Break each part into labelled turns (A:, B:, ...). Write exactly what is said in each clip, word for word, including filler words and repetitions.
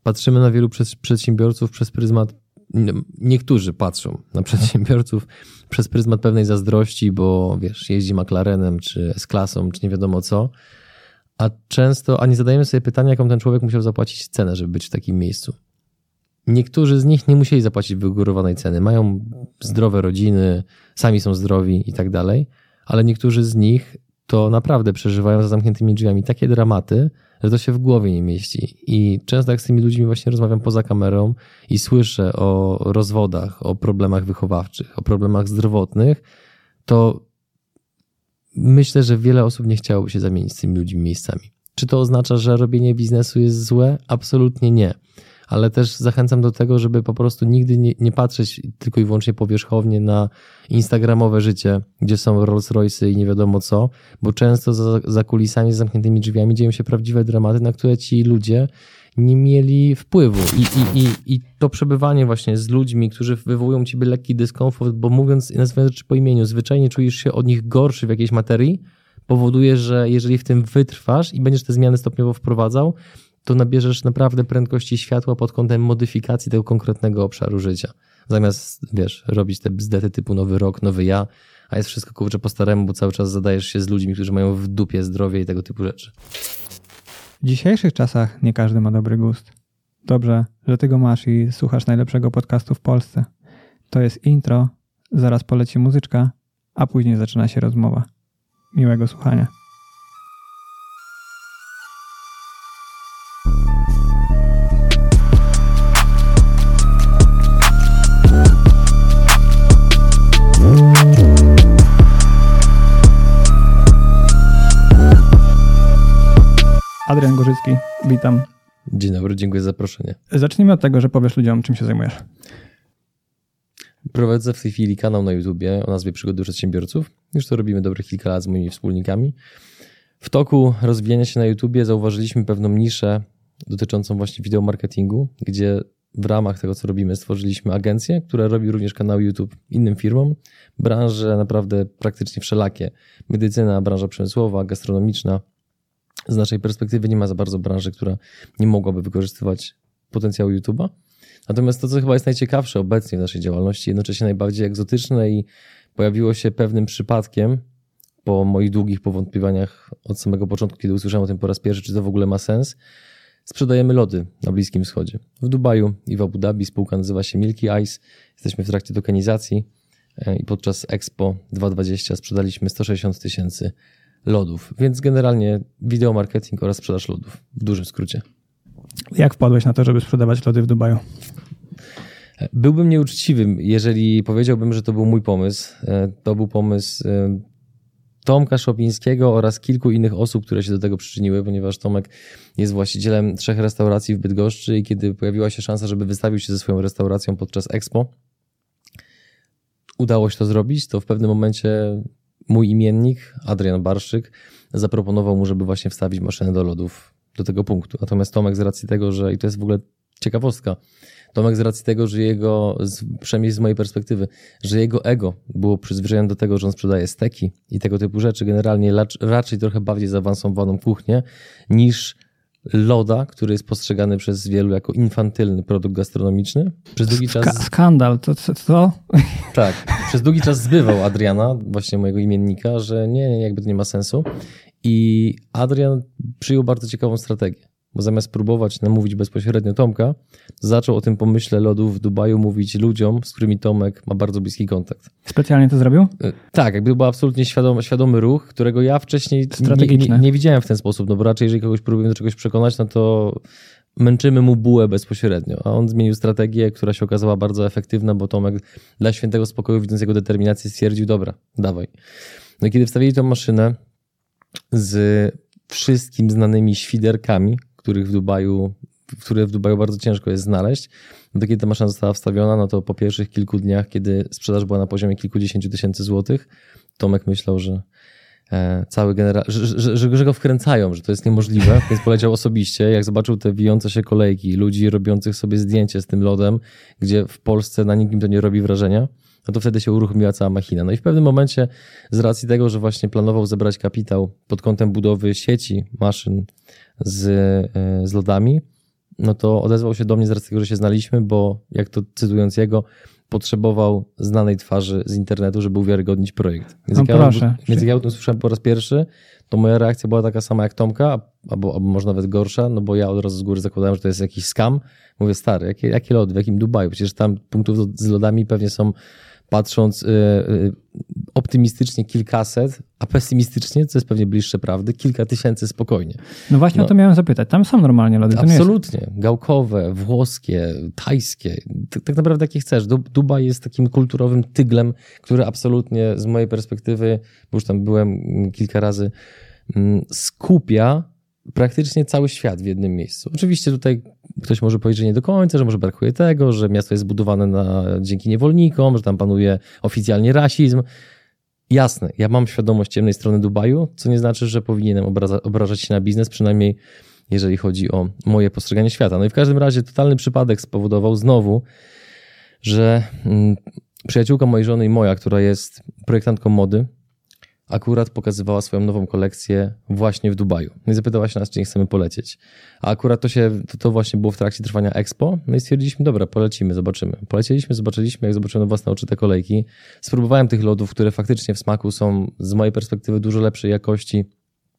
A: patrzymy na wielu przedsiębiorców przez pryzmat, niektórzy patrzą na przedsiębiorców przez pryzmat pewnej zazdrości, bo wiesz, jeździ McLarenem, czy S-klasą, czy nie wiadomo co, a często, a nie zadajemy sobie pytania, jaką ten człowiek musiał zapłacić cenę, żeby być w takim miejscu. Niektórzy z nich nie musieli zapłacić wygórowanej ceny, mają zdrowe rodziny, sami są zdrowi i tak dalej, ale niektórzy z nich to naprawdę przeżywają za zamkniętymi drzwiami takie dramaty, że to się w głowie nie mieści. I często jak z tymi ludźmi właśnie rozmawiam poza kamerą i słyszę o rozwodach, o problemach wychowawczych, o problemach zdrowotnych, to myślę, że wiele osób nie chciałoby się zamienić z tymi ludźmi miejscami. Czy to oznacza, że robienie biznesu jest złe? Absolutnie nie. Ale też zachęcam do tego, żeby po prostu nigdy nie, nie patrzeć tylko i wyłącznie powierzchownie na instagramowe życie, gdzie są Rolls Royce'y i nie wiadomo co, bo często za, za kulisami, z zamkniętymi drzwiami dzieją się prawdziwe dramaty, na które ci ludzie nie mieli wpływu. I, i, i, i to przebywanie właśnie z ludźmi, którzy wywołują ciebie lekki dyskomfort, bo mówiąc, nazywając rzeczy po imieniu, zwyczajnie czujesz się od nich gorszy w jakiejś materii, powoduje, że jeżeli w tym wytrwasz i będziesz te zmiany stopniowo wprowadzał, to nabierzesz naprawdę prędkości światła pod kątem modyfikacji tego konkretnego obszaru życia. Zamiast, wiesz, robić te bzdety typu nowy rok, nowy ja, a jest wszystko kurczę po staremu, bo cały czas zadajesz się z ludźmi, którzy mają w dupie zdrowie i tego typu rzeczy.
B: W dzisiejszych czasach nie każdy ma dobry gust. Dobrze, że ty go masz i słuchasz najlepszego podcastu w Polsce. To jest intro, zaraz poleci muzyczka, a później zaczyna się rozmowa. Miłego słuchania. Adrian Gorzycki, witam.
A: Dzień dobry, dziękuję za zaproszenie.
B: Zacznijmy od tego, że powiesz ludziom, czym się zajmujesz.
A: Prowadzę w tej chwili kanał na YouTubie o nazwie Przygody Przedsiębiorców. Już to robimy dobrych kilka lat z moimi wspólnikami. W toku rozwijania się na YouTubie zauważyliśmy pewną niszę dotyczącą właśnie wideomarketingu, gdzie w ramach tego, co robimy, stworzyliśmy agencję, która robi również kanał YouTube innym firmom. Branże naprawdę praktycznie wszelakie. Medycyna, branża przemysłowa, gastronomiczna. Z naszej perspektywy nie ma za bardzo branży, która nie mogłaby wykorzystywać potencjału YouTube'a. Natomiast to, co chyba jest najciekawsze obecnie w naszej działalności, jednocześnie najbardziej egzotyczne i pojawiło się pewnym przypadkiem po moich długich powątpiewaniach od samego początku, kiedy usłyszałem o tym po raz pierwszy, czy to w ogóle ma sens. Sprzedajemy lody na Bliskim Wschodzie. W Dubaju i w Abu Dhabi spółka nazywa się Milky Ice. Jesteśmy w trakcie tokenizacji i podczas Expo dwa tysiące dwudziestego sprzedaliśmy sto sześćdziesiąt tysięcy lodów, więc generalnie wideomarketing oraz sprzedaż lodów w dużym skrócie.
B: Jak wpadłeś na to, żeby sprzedawać lody w Dubaju?
A: Byłbym nieuczciwym, jeżeli powiedziałbym, że to był mój pomysł. To był pomysł Tomka Szopińskiego oraz kilku innych osób, które się do tego przyczyniły, ponieważ Tomek jest właścicielem trzech restauracji w Bydgoszczy i kiedy pojawiła się szansa, żeby wystawił się ze swoją restauracją podczas Expo, udało się to zrobić, to w pewnym momencie mój imiennik, Adrian Barszyk, zaproponował mu, żeby właśnie wstawić maszynę do lodów do tego punktu. Natomiast Tomek z racji tego, że, i to jest w ogóle ciekawostka, Tomek z racji tego, że jego, przynajmniej z mojej perspektywy, że jego ego było przyzwyczajone do tego, że on sprzedaje steki i tego typu rzeczy, generalnie raczej trochę bardziej zaawansowaną kuchnię niż loda, który jest postrzegany przez wielu jako infantylny produkt gastronomiczny. Przez długi czas...
B: Ska- skandal, to co?
A: Tak, przez długi czas zbywał Adriana, właśnie mojego imiennika, że nie, nie, jakby to nie ma sensu. I Adrian przyjął bardzo ciekawą strategię, bo zamiast próbować namówić bezpośrednio Tomka, zaczął o tym pomyśle lodów w Dubaju mówić ludziom, z którymi Tomek ma bardzo bliski kontakt.
B: Specjalnie to zrobił?
A: Tak, jakby to był absolutnie świadomy, świadomy ruch, którego ja wcześniej nie, nie, nie widziałem w ten sposób, no bo raczej jeżeli kogoś próbujemy do czegoś przekonać, no to męczymy mu bułę bezpośrednio, a on zmienił strategię, która się okazała bardzo efektywna, bo Tomek dla świętego spokoju, widząc jego determinację, stwierdził, dobra, dawaj. No i kiedy wstawili tą maszynę z wszystkim znanymi świderkami, których w Dubaju, które w Dubaju bardzo ciężko jest znaleźć, no to kiedy ta maszyna została wstawiona, no to po pierwszych kilku dniach, kiedy sprzedaż była na poziomie kilkudziesięciu tysięcy złotych, Tomek myślał, że e, cały generał, że, że, że, że go wkręcają, że to jest niemożliwe, więc poleciał osobiście. Jak zobaczył te wijące się kolejki, ludzi robiących sobie zdjęcie z tym lodem, gdzie w Polsce na nikim to nie robi wrażenia, no to wtedy się uruchomiła cała machina. No i w pewnym momencie z racji tego, że właśnie planował zebrać kapitał pod kątem budowy sieci maszyn z, z lodami, no to odezwał się do mnie z racji tego, że się znaliśmy, bo jak to cytując jego, potrzebował znanej twarzy z internetu, żeby uwiarygodnić projekt. Więc,
B: no
A: jak,
B: proszę.
A: Ja, więc jak ja o tym słyszałem po raz pierwszy, to moja reakcja była taka sama jak Tomka, albo, albo może nawet gorsza, no bo ja od razu z góry zakładałem, że to jest jakiś scam. Mówię, stary, jakie, jakie lody, w jakim Dubaju? Przecież tam punktów z lodami pewnie są, patrząc yy, yy, optymistycznie kilkaset, a pesymistycznie, co jest pewnie bliższe prawdy, kilka tysięcy spokojnie.
B: No właśnie
A: no.
B: o to miałem zapytać. Tam są normalnie lody. To
A: Absolutnie.
B: Nie jest...
A: Gałkowe, włoskie, tajskie. Tak, tak naprawdę jakie chcesz. Dubaj jest takim kulturowym tyglem, który absolutnie z mojej perspektywy, bo już tam byłem kilka razy, skupia praktycznie cały świat w jednym miejscu. Oczywiście tutaj ktoś może powiedzieć, że nie do końca, że może brakuje tego, że miasto jest zbudowane na, dzięki niewolnikom, że tam panuje oficjalnie rasizm. Jasne, ja mam świadomość ciemnej strony Dubaju, co nie znaczy, że powinienem obraza, obrażać się na biznes, przynajmniej jeżeli chodzi o moje postrzeganie świata. No i w każdym razie totalny przypadek spowodował znowu, że mm, przyjaciółka mojej żony i moja, która jest projektantką mody, akurat pokazywała swoją nową kolekcję właśnie w Dubaju. No i zapytała się nas, czy nie chcemy polecieć. A akurat to się, to, to właśnie było w trakcie trwania Expo, no i stwierdziliśmy, dobra, polecimy, zobaczymy. Polecieliśmy, zobaczyliśmy, jak zobaczyłem na własne oczy te kolejki. Spróbowałem tych lodów, które faktycznie w smaku są z mojej perspektywy dużo lepszej jakości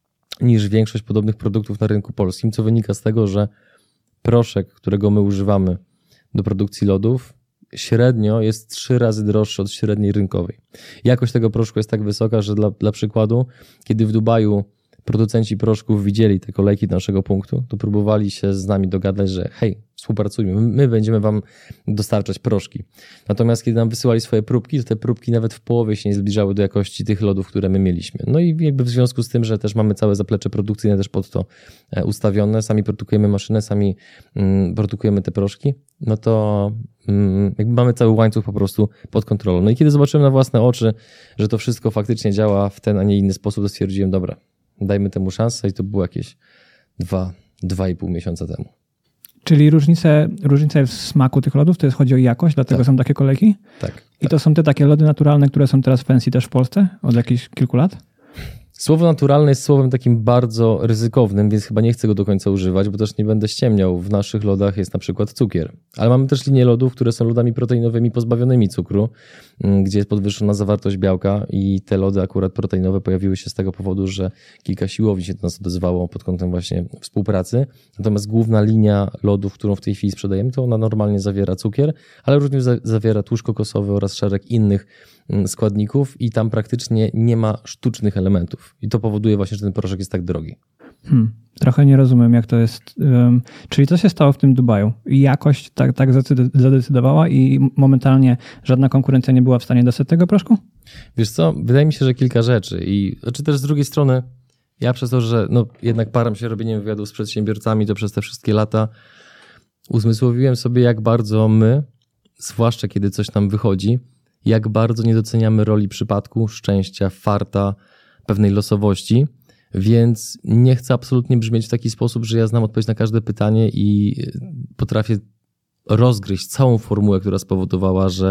A: niż większość podobnych produktów na rynku polskim, co wynika z tego, że proszek, którego my używamy do produkcji lodów, średnio jest trzy razy droższy od średniej rynkowej. Jakość tego proszku jest tak wysoka, że dla, dla przykładu, kiedy w Dubaju producenci proszków widzieli te kolejki do naszego punktu, to próbowali się z nami dogadać, że hej, współpracujmy, my będziemy wam dostarczać proszki. Natomiast kiedy nam wysyłali swoje próbki, to te próbki nawet w połowie się nie zbliżały do jakości tych lodów, które my mieliśmy. No i jakby w związku z tym, że też mamy całe zaplecze produkcyjne też pod to ustawione, sami produkujemy maszynę, sami mm, produkujemy te proszki, no to mm, jakby mamy cały łańcuch po prostu pod kontrolą. No i kiedy zobaczyłem na własne oczy, że to wszystko faktycznie działa w ten, a nie inny sposób, to stwierdziłem, dobra, dajmy temu szansę i to było jakieś dwa, dwa i pół miesiąca temu.
B: Czyli różnice, różnice w smaku tych lodów, to jest chodzi o jakość, dlatego tak. Są takie kolejki?
A: Tak.
B: I tak. To są te takie lody naturalne, które są teraz fancy też w Polsce od jakichś kilku lat?
A: Słowo naturalne jest słowem takim bardzo ryzykownym, więc chyba nie chcę go do końca używać, bo też nie będę ściemniał. W naszych lodach jest na przykład cukier. Ale mamy też linię lodów, które są lodami proteinowymi pozbawionymi cukru, gdzie jest podwyższona zawartość białka i te lody akurat proteinowe pojawiły się z tego powodu, że kilka siłowni się do nas odezwało pod kątem właśnie współpracy. Natomiast główna linia lodów, którą w tej chwili sprzedajemy, to ona normalnie zawiera cukier, ale również zawiera tłuszcz kokosowy oraz szereg innych składników i tam praktycznie nie ma sztucznych elementów. I to powoduje właśnie, że ten proszek jest tak drogi.
B: Hmm, trochę nie rozumiem, jak to jest. Um, czyli co się stało w tym Dubaju? Jakość tak, tak zadecydowała i momentalnie żadna konkurencja nie była w stanie dostać tego proszku?
A: Wiesz co, wydaje mi się, że kilka rzeczy. I znaczy też z drugiej strony, ja przez to, że no, jednak param się robieniem wywiadów z przedsiębiorcami, to przez te wszystkie lata uzmysłowiłem sobie, jak bardzo my, zwłaszcza kiedy coś nam wychodzi, jak bardzo nie doceniamy roli przypadku, szczęścia, farta, pewnej losowości, więc nie chcę absolutnie brzmieć w taki sposób, że ja znam odpowiedź na każde pytanie i potrafię rozgryźć całą formułę, która spowodowała, że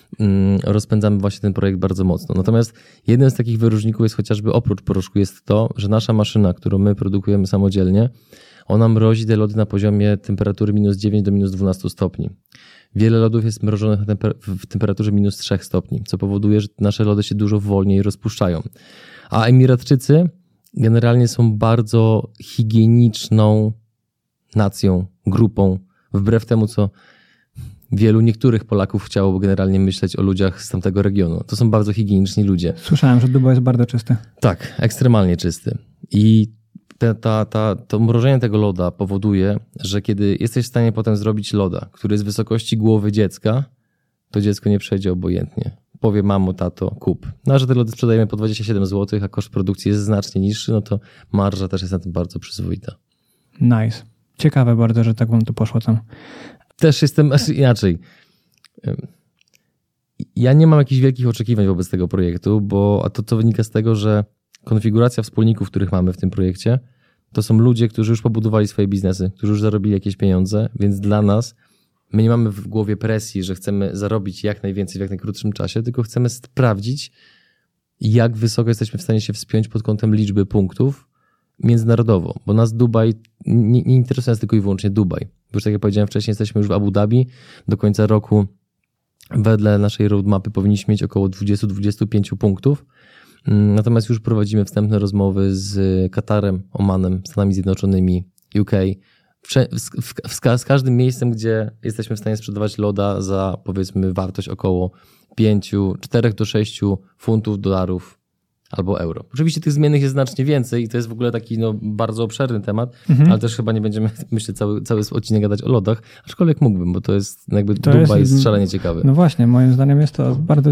A: rozpędzamy właśnie ten projekt bardzo mocno. Natomiast jednym z takich wyróżników jest chociażby oprócz proszku jest to, że nasza maszyna, którą my produkujemy samodzielnie, ona mrozi te lody na poziomie temperatury minus dziewięć do minus dwanaście stopni. Wiele lodów jest mrożonych na temper- w temperaturze minus trzy stopni, co powoduje, że nasze lody się dużo wolniej rozpuszczają. A Emiratczycy generalnie są bardzo higieniczną nacją, grupą, wbrew temu, co wielu niektórych Polaków chciałoby generalnie myśleć o ludziach z tamtego regionu. To są bardzo higieniczni ludzie.
B: Słyszałem, że Dubaj jest bardzo czysty.
A: Tak, ekstremalnie czysty. I ta, ta, ta, to mrożenie tego loda powoduje, że kiedy jesteś w stanie potem zrobić loda, który jest wysokości głowy dziecka, to dziecko nie przejdzie obojętnie. Powie mamo, tato, kup. No a że te lody sprzedajemy po dwadzieścia siedem złotych, a koszt produkcji jest znacznie niższy, no to marża też jest na tym bardzo przyzwoita.
B: Nice. Ciekawe bardzo, że tak wam to poszło tam.
A: Też jestem inaczej. Ja nie mam jakichś wielkich oczekiwań wobec tego projektu, bo a to co wynika z tego, że konfiguracja wspólników, których mamy w tym projekcie, to są ludzie, którzy już pobudowali swoje biznesy, którzy już zarobili jakieś pieniądze, więc dla nas my nie mamy w głowie presji, że chcemy zarobić jak najwięcej w jak najkrótszym czasie, tylko chcemy sprawdzić, jak wysoko jesteśmy w stanie się wspiąć pod kątem liczby punktów międzynarodowo, bo nas Dubaj, nie, nie interesuje nas tylko i wyłącznie Dubaj. Już tak jak powiedziałem wcześniej, jesteśmy już w Abu Dhabi. Do końca roku wedle naszej roadmapy powinniśmy mieć około dwadzieścia do dwudziestu pięciu punktów. Natomiast już prowadzimy wstępne rozmowy z Katarem, Omanem, Stanami Zjednoczonymi, U K, w, w, w, z każdym miejscem, gdzie jesteśmy w stanie sprzedawać loda za, powiedzmy, wartość około pięciu, czterech do sześciu funtów, dolarów albo euro. Oczywiście tych zmiennych jest znacznie więcej i to jest w ogóle taki no, bardzo obszerny temat, mhm. ale też chyba nie będziemy, myślę, cały, cały odcinek gadać o lodach, aczkolwiek mógłbym, bo to jest jakby to Dubaj jest szalenie ciekawy.
B: No właśnie, moim zdaniem jest to bardzo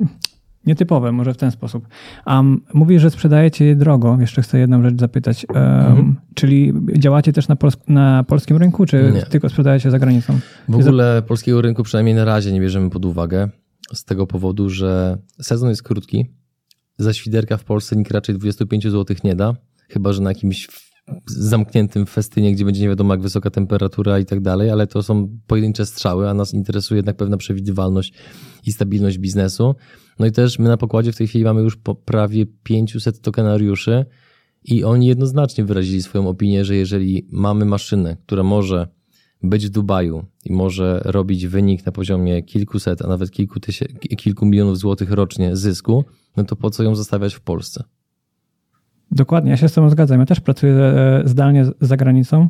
B: nietypowe, może w ten sposób. Um, mówisz, że sprzedajecie je drogo. Jeszcze chcę jedną rzecz zapytać. Um, mhm. Czyli działacie też na, pols- na polskim rynku, czy nie. tylko sprzedajecie za granicą?
A: W ogóle za... polskiego rynku przynajmniej na razie nie bierzemy pod uwagę z tego powodu, że sezon jest krótki. Za świderka w Polsce nikt raczej dwadzieścia pięć złotych nie da, chyba że na jakimś zamkniętym festynie, gdzie będzie nie wiadomo jak wysoka temperatura i tak dalej, ale to są pojedyncze strzały, a nas interesuje jednak pewna przewidywalność i stabilność biznesu. No i też my na pokładzie w tej chwili mamy już po prawie pięciuset tokenariuszy i oni jednoznacznie wyrazili swoją opinię, że jeżeli mamy maszynę, która może być w Dubaju i może robić wynik na poziomie kilkuset, a nawet kilku, tysięcy, kilku milionów złotych rocznie zysku, no to po co ją zostawiać w Polsce?
B: Dokładnie, ja się z tobą zgadzam. Ja też pracuję zdalnie za granicą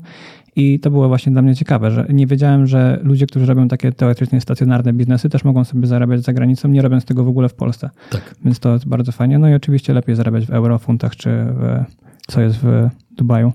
B: i to było właśnie dla mnie ciekawe, że nie wiedziałem, że ludzie, którzy robią takie teoretycznie stacjonarne biznesy, też mogą sobie zarabiać za granicą, nie robiąc tego w ogóle w Polsce.
A: Tak.
B: Więc to jest bardzo fajnie. No i oczywiście lepiej zarabiać w euro, funtach, czy w, co jest w Dubaju.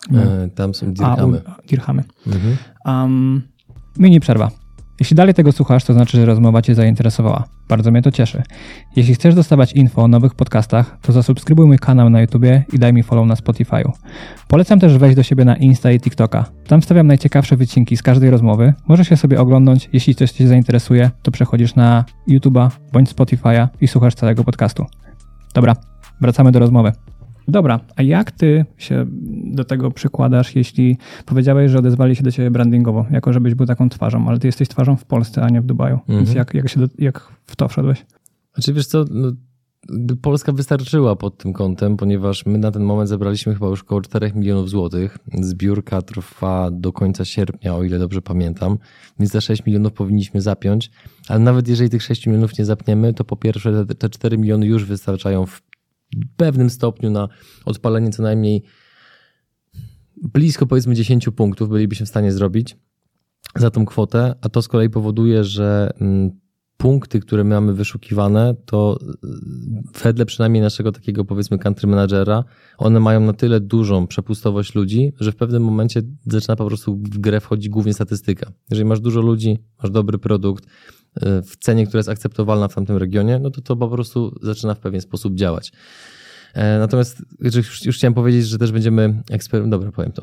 A: E, tam są dirhamy.
B: A, u, dirhamy.
A: Mhm.
B: Um, mini przerwa. Jeśli dalej tego słuchasz, to znaczy, że rozmowa cię zainteresowała. Bardzo mnie to cieszy. Jeśli chcesz dostawać info o nowych podcastach, to zasubskrybuj mój kanał na YouTubie i daj mi follow na Spotify'u. Polecam też wejść do siebie na Insta i TikToka. Tam wstawiam najciekawsze wycinki z każdej rozmowy. Możesz je sobie oglądnąć. Jeśli coś cię zainteresuje, to przechodzisz na YouTube'a bądź Spotify'a i słuchasz całego podcastu. Dobra, wracamy do rozmowy. Dobra, a jak ty się do tego przykładasz, jeśli powiedziałeś, że odezwali się do ciebie brandingowo, jako żebyś był taką twarzą, ale ty jesteś twarzą w Polsce, a nie w Dubaju. Mhm. Więc jak, jak, się do, jak w to wszedłeś?
A: Znaczy wiesz co, no, Polska wystarczyła pod tym kątem, ponieważ my na ten moment zebraliśmy chyba już około czterech milionów złotych. Zbiórka trwa do końca sierpnia, o ile dobrze pamiętam, więc te sześć milionów powinniśmy zapiąć, ale nawet jeżeli tych sześć milionów nie zapniemy, to po pierwsze te, te cztery miliony już wystarczają w w pewnym stopniu na odpalenie co najmniej blisko powiedzmy dziesięciu punktów bylibyśmy w stanie zrobić za tą kwotę, a to z kolei powoduje, że punkty, które my mamy wyszukiwane, to wedle przynajmniej naszego takiego powiedzmy country managera, one mają na tyle dużą przepustowość ludzi, że w pewnym momencie zaczyna po prostu w grę wchodzić głównie statystyka. Jeżeli masz dużo ludzi, masz dobry produkt w cenie, która jest akceptowalna w tamtym regionie, no to to po prostu zaczyna w pewien sposób działać. Natomiast już, już chciałem powiedzieć, że też będziemy eksperymentować. Dobra, powiem to.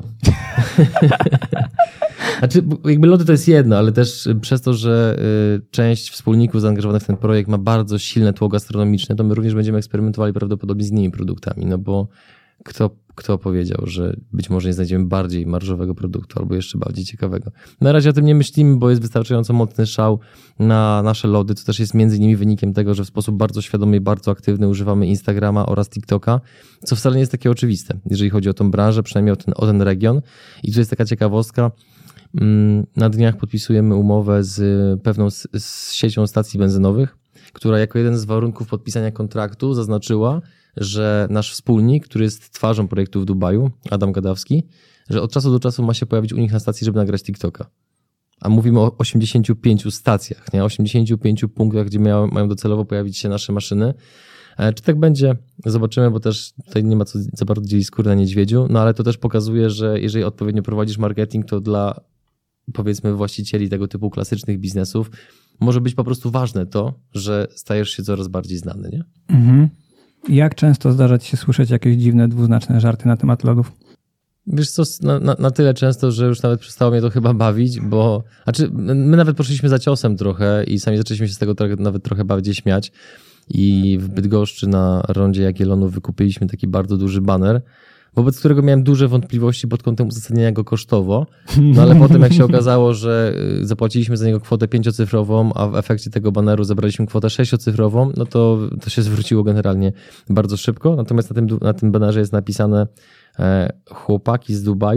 A: Znaczy, jakby lody to jest jedno, ale też przez to, że część wspólników zaangażowanych w ten projekt ma bardzo silne tło gastronomiczne, to my również będziemy eksperymentowali prawdopodobnie z innymi produktami, no bo kto, kto powiedział, że być może nie znajdziemy bardziej marżowego produktu albo jeszcze bardziej ciekawego. Na razie o tym nie myślimy, bo jest wystarczająco mocny szał na nasze lody, co też jest między innymi wynikiem tego, że w sposób bardzo świadomy i bardzo aktywny używamy Instagrama oraz TikToka, co wcale nie jest takie oczywiste, jeżeli chodzi o tą branżę, przynajmniej o ten, o ten region. I tu jest taka ciekawostka. Na dniach podpisujemy umowę z pewną z, z siecią stacji benzynowych, która jako jeden z warunków podpisania kontraktu zaznaczyła, że nasz wspólnik, który jest twarzą projektu w Dubaju, Adam Gadawski, że od czasu do czasu ma się pojawić u nich na stacji, żeby nagrać TikToka. A mówimy o osiemdziesięciu pięciu stacjach, nie? osiemdziesięciu pięciu punktach, gdzie miały, mają docelowo pojawić się nasze maszyny. Czy tak będzie? Zobaczymy, bo też tutaj nie ma co za bardzo dzielić skóry na niedźwiedziu, no ale to też pokazuje, że jeżeli odpowiednio prowadzisz marketing, to dla powiedzmy właścicieli tego typu klasycznych biznesów może być po prostu ważne to, że stajesz się coraz bardziej znany, nie?
B: Mhm. Jak często zdarza ci się słyszeć jakieś dziwne, dwuznaczne żarty na temat lodów?
A: Wiesz co, na, na, na tyle często, że już nawet przestało mnie to chyba bawić, bo znaczy my nawet poszliśmy za ciosem trochę i sami zaczęliśmy się z tego trochę, nawet trochę bardziej śmiać i w Bydgoszczy na rondzie Jagiellonów wykupiliśmy taki bardzo duży baner, wobec którego miałem duże wątpliwości pod kątem uzasadnienia go kosztowo, no ale potem jak się okazało, że zapłaciliśmy za niego kwotę pięciocyfrową, a w efekcie tego baneru zabraliśmy kwotę sześciocyfrową, no to to się zwróciło generalnie bardzo szybko. Natomiast na tym, na tym banerze jest napisane e, chłopaki z Dubaju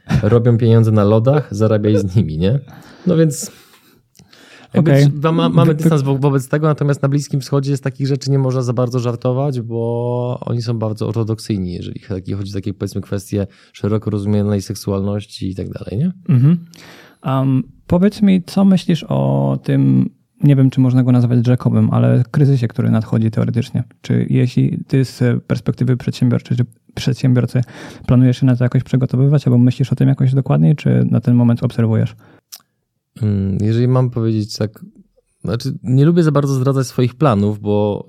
A: robią pieniądze na lodach, zarabiaj z nimi, nie? No więc
B: okay.
A: ma, mamy dystans wo- wobec tego, natomiast na Bliskim Wschodzie z takich rzeczy nie można za bardzo żartować, bo oni są bardzo ortodoksyjni, jeżeli chodzi o takie, powiedzmy, kwestie szeroko rozumianej seksualności i tak dalej, nie?
B: Mhm. Um, powiedz mi, co myślisz o tym, nie wiem, czy można go nazwać rzekomym, ale kryzysie, który nadchodzi teoretycznie. Czy jeśli ty z perspektywy przedsiębiorcy, czy przedsiębiorcy planujesz się na to jakoś przygotowywać, albo myślisz o tym jakoś dokładniej, czy na ten moment obserwujesz?
A: Jeżeli mam powiedzieć tak, znaczy nie lubię za bardzo zdradzać swoich planów, bo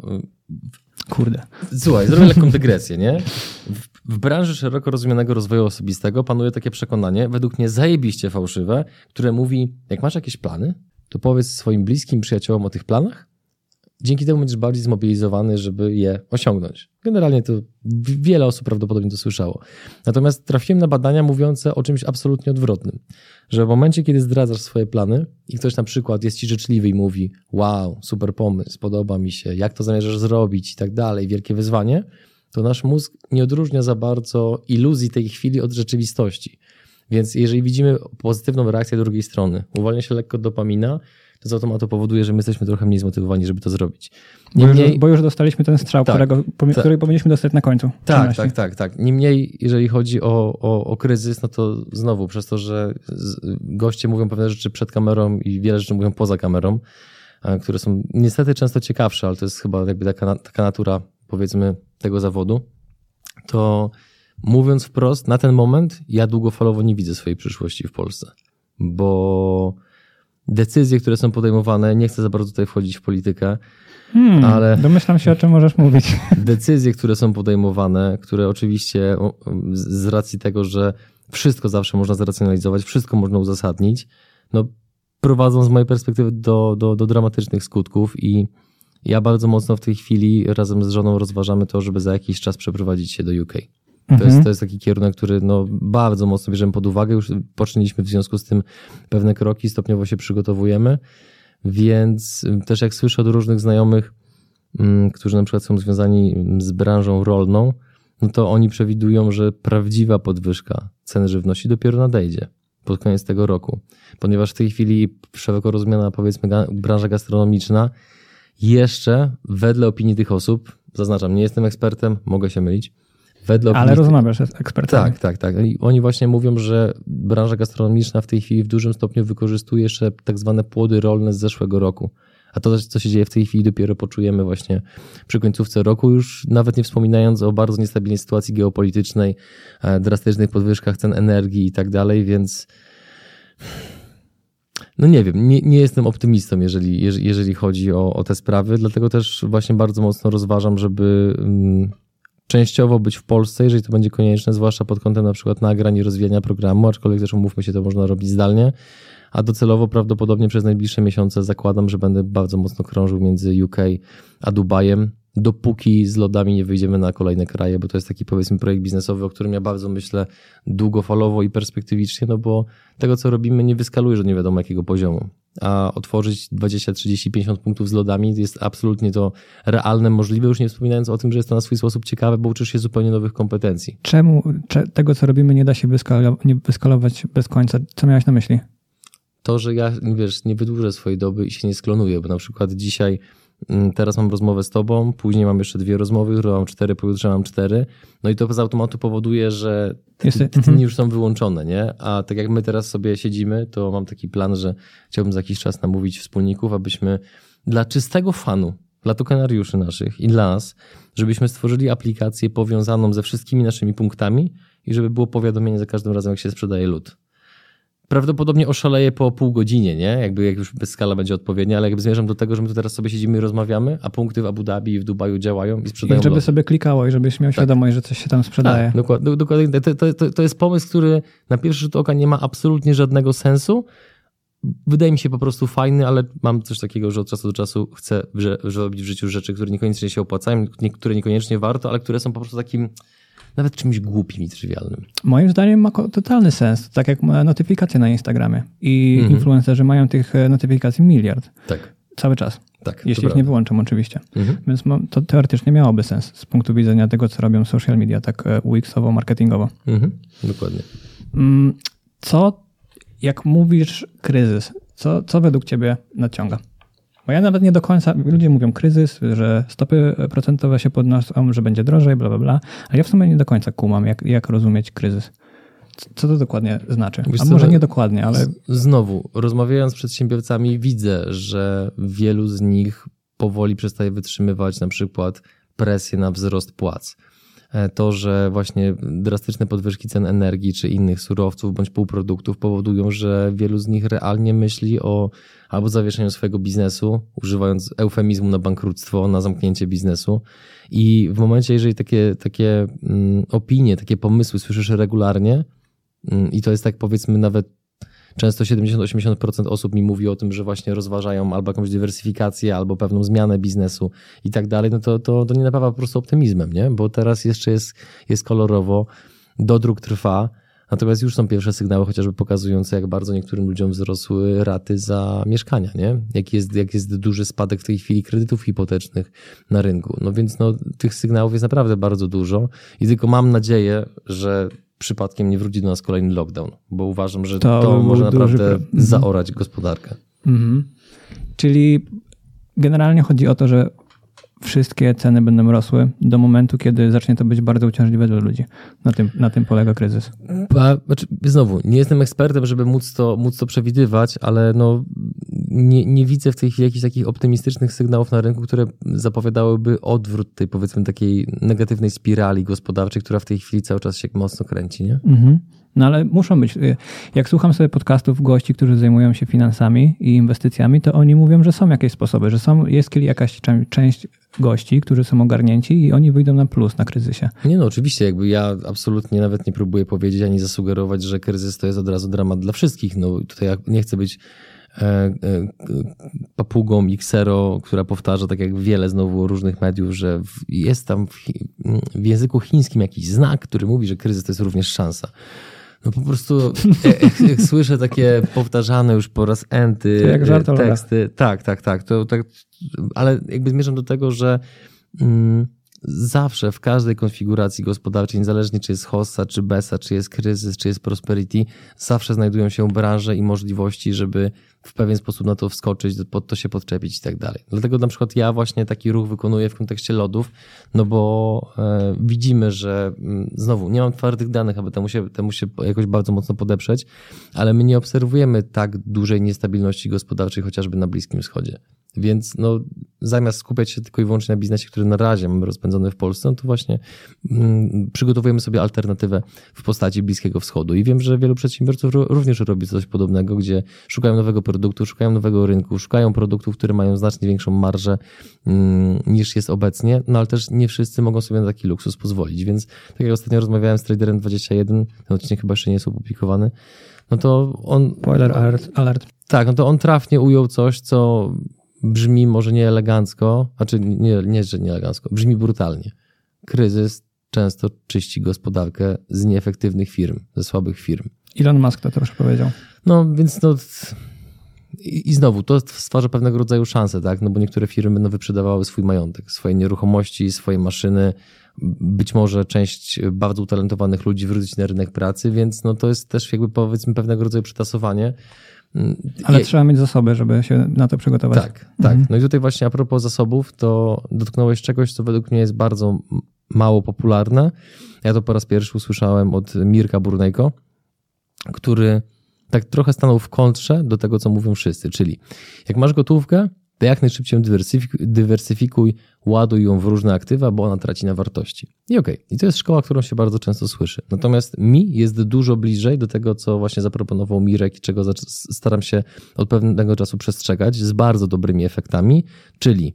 B: kurde.
A: Słuchaj, zrobię lekką dygresję, nie? W, w branży szeroko rozumianego rozwoju osobistego panuje takie przekonanie, według mnie zajebiście fałszywe, które mówi, jak masz jakieś plany, to powiedz swoim bliskim przyjaciołom o tych planach. Dzięki temu będziesz bardziej zmobilizowany, żeby je osiągnąć. Generalnie to wiele osób prawdopodobnie to słyszało. Natomiast trafiłem na badania mówiące o czymś absolutnie odwrotnym. Że w momencie, kiedy zdradzasz swoje plany i ktoś na przykład jest ci życzliwy i mówi wow, super pomysł, podoba mi się, jak to zamierzasz zrobić i tak dalej, wielkie wyzwanie, to nasz mózg nie odróżnia za bardzo iluzji tej chwili od rzeczywistości. Więc jeżeli widzimy pozytywną reakcję drugiej strony, uwalnia się lekko dopamina, to z automatu powoduje, że my jesteśmy trochę mniej zmotywowani, żeby to zrobić.
B: Niemniej, bo, już, bo już dostaliśmy ten strzał,
A: tak,
B: którego,
A: tak,
B: który powinniśmy dostać na końcu.
A: Tak, tak, tak, tak. Niemniej, jeżeli chodzi o, o, o kryzys, no to znowu przez to, że goście mówią pewne rzeczy przed kamerą i wiele rzeczy mówią poza kamerą, które są niestety często ciekawsze, ale to jest chyba jakby taka, taka natura, powiedzmy, tego zawodu, to mówiąc wprost, na ten moment ja długofalowo nie widzę swojej przyszłości w Polsce, bo decyzje, które są podejmowane, nie chcę za bardzo tutaj wchodzić w politykę,
B: hmm,
A: ale
B: domyślam się, o czym możesz mówić.
A: Decyzje, które są podejmowane, które oczywiście z racji tego, że wszystko zawsze można zracjonalizować, wszystko można uzasadnić, no prowadzą z mojej perspektywy do, do, do dramatycznych skutków i ja bardzo mocno w tej chwili razem z żoną rozważamy to, żeby za jakiś czas przeprowadzić się do U K. To, mhm. jest, to jest taki kierunek, który no, bardzo mocno bierzemy pod uwagę. Już poczyniliśmy w związku z tym pewne kroki, stopniowo się przygotowujemy, więc też jak słyszę od różnych znajomych, m, którzy na przykład są związani z branżą rolną, no to oni przewidują, że prawdziwa podwyżka cen żywności dopiero nadejdzie pod koniec tego roku, ponieważ w tej chwili szeroko rozumiana, powiedzmy, branża gastronomiczna jeszcze wedle opinii tych osób, zaznaczam, nie jestem ekspertem, mogę się mylić, wedle
B: ale rozmawiasz z ekspertami.
A: Tak, tak, tak. I oni właśnie mówią, że branża gastronomiczna w tej chwili w dużym stopniu wykorzystuje jeszcze tak zwane płody rolne z zeszłego roku. A to, co się dzieje w tej chwili, dopiero poczujemy właśnie przy końcówce roku, już nawet nie wspominając o bardzo niestabilnej sytuacji geopolitycznej, drastycznych podwyżkach cen energii i tak dalej, więc no nie wiem, nie, nie jestem optymistą, jeżeli, jeżeli, jeżeli chodzi o, o te sprawy, dlatego też właśnie bardzo mocno rozważam, żeby um, częściowo być w Polsce, jeżeli to będzie konieczne, zwłaszcza pod kątem na przykład nagrań i rozwijania programu, aczkolwiek też umówmy się, to można robić zdalnie, a docelowo prawdopodobnie przez najbliższe miesiące zakładam, że będę bardzo mocno krążył między U K a Dubajem, dopóki z lodami nie wyjdziemy na kolejne kraje, bo to jest taki, powiedzmy, projekt biznesowy, o którym ja bardzo myślę długofalowo i perspektywicznie, no bo tego, co robimy, nie wyskalujesz do nie wiadomo jakiego poziomu, a otworzyć dwadzieścia, trzydzieści, pięćdziesiąt punktów z lodami jest absolutnie to realne, możliwe, już nie wspominając o tym, że jest to na swój sposób ciekawe, bo uczysz się zupełnie nowych kompetencji.
B: Czemu tego, co robimy, nie da się wyskalo- nie wyskalować bez końca? Co miałeś na myśli?
A: To, że ja, wiesz, nie wydłużę swojej doby i się nie sklonuję, bo na przykład dzisiaj, teraz mam rozmowę z tobą, później mam jeszcze dwie rozmowy, które mam cztery, pojutrze mam cztery, no i to z automatu powoduje, że te dni już są wyłączone, nie? A tak jak my teraz sobie siedzimy, to mam taki plan, że chciałbym za jakiś czas namówić wspólników, abyśmy dla czystego fanu, dla tokenariuszy naszych i dla nas, żebyśmy stworzyli aplikację powiązaną ze wszystkimi naszymi punktami i żeby było powiadomienie za każdym razem, jak się sprzedaje lód. Prawdopodobnie oszaleję po pół godzinie, nie? Jakby jak już skala będzie odpowiednia, ale jakby zmierzam do tego, że my tu teraz sobie siedzimy i rozmawiamy, a punkty w Abu Dhabi i w Dubaju działają i sprzedają.
B: I żeby
A: lot.
B: sobie klikało i żebyś miał tak. świadomość, że coś się tam sprzedaje.
A: Tak, dokładnie. dokładnie. To, to, to jest pomysł, który na pierwszy rzut oka nie ma absolutnie żadnego sensu. Wydaje mi się po prostu fajny, ale mam coś takiego, że od czasu do czasu chcę robić w życiu rzeczy, które niekoniecznie się opłacają, które niekoniecznie warto, ale które są po prostu takim nawet czymś głupim i trywialnym.
B: Moim zdaniem ma totalny sens, tak jak notyfikacje na Instagramie i mhm. influencerzy mają tych notyfikacji miliard.
A: Tak.
B: Cały czas.
A: Tak,
B: jeśli ich nie wyłączą oczywiście.
A: Mhm.
B: Więc to teoretycznie miałoby sens z punktu widzenia tego, co robią social media, tak U X-owo, marketingowo.
A: Mhm. Dokładnie.
B: Co, jak mówisz kryzys, co, co według ciebie nadciąga? Bo ja nawet nie do końca, ludzie mówią kryzys, że stopy procentowe się podnoszą, że będzie drożej, bla, bla, bla, ale ja w sumie nie do końca kumam, jak, jak rozumieć kryzys. Co to dokładnie znaczy?
A: Wiesz
B: A
A: co,
B: może nie dokładnie, ale...
A: Znowu, rozmawiając z przedsiębiorcami, widzę, że wielu z nich powoli przestaje wytrzymywać na przykład presję na wzrost płac. To, że właśnie drastyczne podwyżki cen energii czy innych surowców bądź półproduktów powodują, że wielu z nich realnie myśli o albo zawieszeniu swojego biznesu, używając eufemizmu na bankructwo, na zamknięcie biznesu. I w momencie, jeżeli takie, takie mm, opinie, takie pomysły słyszysz regularnie mm, i to jest tak powiedzmy nawet często siedemdziesiąt do osiemdziesięciu procent osób mi mówi o tym, że właśnie rozważają albo jakąś dywersyfikację, albo pewną zmianę biznesu i tak dalej, no to, to, to nie napawa po prostu optymizmem, nie? Bo teraz jeszcze jest, jest kolorowo, dodruk trwa, natomiast już są pierwsze sygnały chociażby pokazujące, jak bardzo niektórym ludziom wzrosły raty za mieszkania, nie? Jak jest, jak jest duży spadek w tej chwili kredytów hipotecznych na rynku. No więc no, tych sygnałów jest naprawdę bardzo dużo i tylko mam nadzieję, że przypadkiem nie wróci do nas kolejny lockdown, bo uważam, że to, to może naprawdę duży... zaorać gospodarkę.
B: Mhm. Czyli generalnie chodzi o to, że wszystkie ceny będą rosły do momentu, kiedy zacznie to być bardzo uciążliwe dla ludzi. Na tym, na tym polega kryzys.
A: A, znaczy, znowu, nie jestem ekspertem, żeby móc to, móc to przewidywać, ale no, nie, nie widzę w tej chwili jakichś takich optymistycznych sygnałów na rynku, które zapowiadałyby odwrót tej, powiedzmy, takiej negatywnej spirali gospodarczej, która w tej chwili cały czas się mocno kręci, nie?
B: Mhm. No ale muszą być. Jak słucham sobie podcastów gości, którzy zajmują się finansami i inwestycjami, to oni mówią, że są jakieś sposoby, że są, jest jakaś część gości, którzy są ogarnięci i oni wyjdą na plus na kryzysie.
A: Nie no, oczywiście, jakby ja absolutnie nawet nie próbuję powiedzieć ani zasugerować, że kryzys to jest od razu dramat dla wszystkich. No tutaj ja nie chcę być e, e, papugą Xero, która powtarza tak jak wiele znowu różnych mediów, że w, jest tam w, w języku chińskim jakiś znak, który mówi, że kryzys to jest również szansa. No po prostu jak, jak słyszę takie powtarzane już po raz enty
B: jak
A: teksty, tak, tak, tak, to, tak, ale jakby zmierzam do tego, że mm, zawsze w każdej konfiguracji gospodarczej, niezależnie czy jest hossa, czy besa, czy jest kryzys, czy jest prosperity, zawsze znajdują się branże i możliwości, żeby w pewien sposób na to wskoczyć, pod to się podczepić i tak dalej. Dlatego na przykład ja właśnie taki ruch wykonuję w kontekście lodów, no bo e, widzimy, że m, znowu nie mam twardych danych, aby temu się, temu się jakoś bardzo mocno podeprzeć, ale my nie obserwujemy tak dużej niestabilności gospodarczej chociażby na Bliskim Wschodzie. Więc no, zamiast skupiać się tylko i wyłącznie na biznesie, który na razie mamy rozpędzony w Polsce, no to właśnie mm, przygotowujemy sobie alternatywę w postaci Bliskiego Wschodu. I wiem, że wielu przedsiębiorców również robi coś podobnego, gdzie szukają nowego produktu, szukają nowego rynku, szukają produktów, które mają znacznie większą marżę mm, niż jest obecnie, no ale też nie wszyscy mogą sobie na taki luksus pozwolić. Więc tak jak ostatnio rozmawiałem z Traderem dwadzieścia jeden, ten odcinek chyba jeszcze nie jest opublikowany, no to on...
B: Spoiler alert. alert.
A: Tak, no to on trafnie ujął coś, co brzmi może nie elegancko, znaczy nie, nie, że nie elegancko, brzmi brutalnie. Kryzys często czyści gospodarkę z nieefektywnych firm, ze słabych firm.
B: Elon Musk to też powiedział.
A: No więc no i, i znowu to stwarza pewnego rodzaju szansę, tak? No bo niektóre firmy będą wyprzedawały swój majątek, swoje nieruchomości, swoje maszyny, być może część bardzo utalentowanych ludzi wrócić na rynek pracy, więc no to jest też jakby powiedzmy pewnego rodzaju przetasowanie.
B: Ale Je... trzeba mieć zasoby, żeby się na to przygotować.
A: Tak, tak. Mhm. No i tutaj właśnie a propos zasobów, to dotknąłeś czegoś, co według mnie jest bardzo mało popularne. Ja to po raz pierwszy usłyszałem od Mirka Burnejko, który tak trochę stanął w kontrze do tego, co mówią wszyscy, czyli jak masz gotówkę, to jak najszybciej dywersyfikuj, dywersyfikuj, ładuj ją w różne aktywa, bo ona traci na wartości. I okej, okay. I to jest szkoła, którą się bardzo często słyszy. Natomiast mi jest dużo bliżej do tego, co właśnie zaproponował Mirek i czego staram się od pewnego czasu przestrzegać z bardzo dobrymi efektami, czyli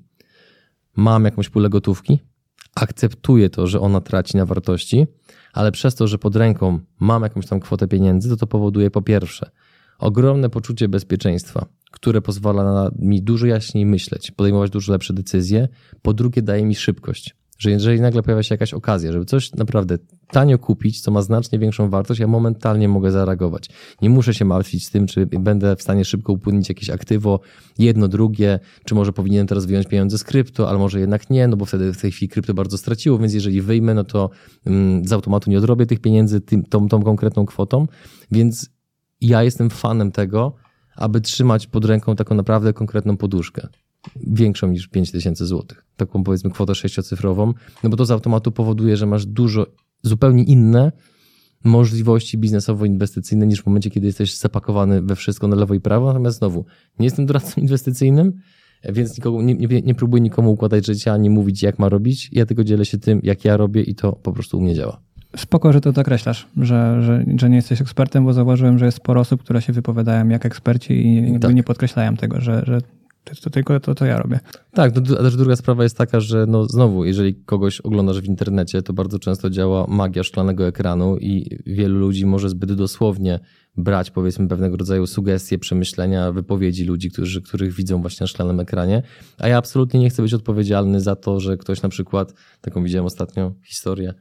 A: mam jakąś pulę gotówki, akceptuję to, że ona traci na wartości, ale przez to, że pod ręką mam jakąś tam kwotę pieniędzy, to to powoduje po pierwsze ogromne poczucie bezpieczeństwa, które pozwala na mi dużo jaśniej myśleć, podejmować dużo lepsze decyzje. Po drugie daje mi szybkość. że jeżeli nagle pojawia się jakaś okazja, żeby coś naprawdę tanio kupić, co ma znacznie większą wartość, ja momentalnie mogę zareagować. Nie muszę się martwić z tym, czy będę w stanie szybko upłynnić jakieś aktywo, jedno, drugie, czy może powinienem teraz wyjąć pieniądze z krypto, ale może jednak nie, no bo wtedy w tej chwili krypto bardzo straciło, więc jeżeli wyjmę, no to mm, z automatu nie odrobię tych pieniędzy tym, tą, tą konkretną kwotą, więc ja jestem fanem tego, aby trzymać pod ręką taką naprawdę konkretną poduszkę. Większą niż pięć tysięcy złotych. Taką powiedzmy kwotę sześciocyfrową, no bo to z automatu powoduje, że masz dużo zupełnie inne możliwości biznesowo-inwestycyjne niż w momencie, kiedy jesteś zapakowany we wszystko na lewo i prawo. Natomiast znowu, nie jestem doradcą inwestycyjnym, więc nikogo, nie, nie, nie próbuję nikomu układać życia, nie mówić jak ma robić. Ja tylko dzielę się tym, jak ja robię i to po prostu u mnie działa.
B: Spoko, że to określasz, że, że, że nie jesteś ekspertem, bo zauważyłem, że jest sporo osób, które się wypowiadają jak eksperci i jakby tak. nie podkreślają tego, że, że to tylko to, to ja robię.
A: Tak, no, a też druga sprawa jest taka, że no znowu, jeżeli kogoś oglądasz w internecie, to bardzo często działa magia szklanego ekranu i wielu ludzi może zbyt dosłownie brać powiedzmy pewnego rodzaju sugestie, przemyślenia, wypowiedzi ludzi, którzy, których widzą właśnie na szklanym ekranie, a ja absolutnie nie chcę być odpowiedzialny za to, że ktoś na przykład, taką widziałem ostatnio historię,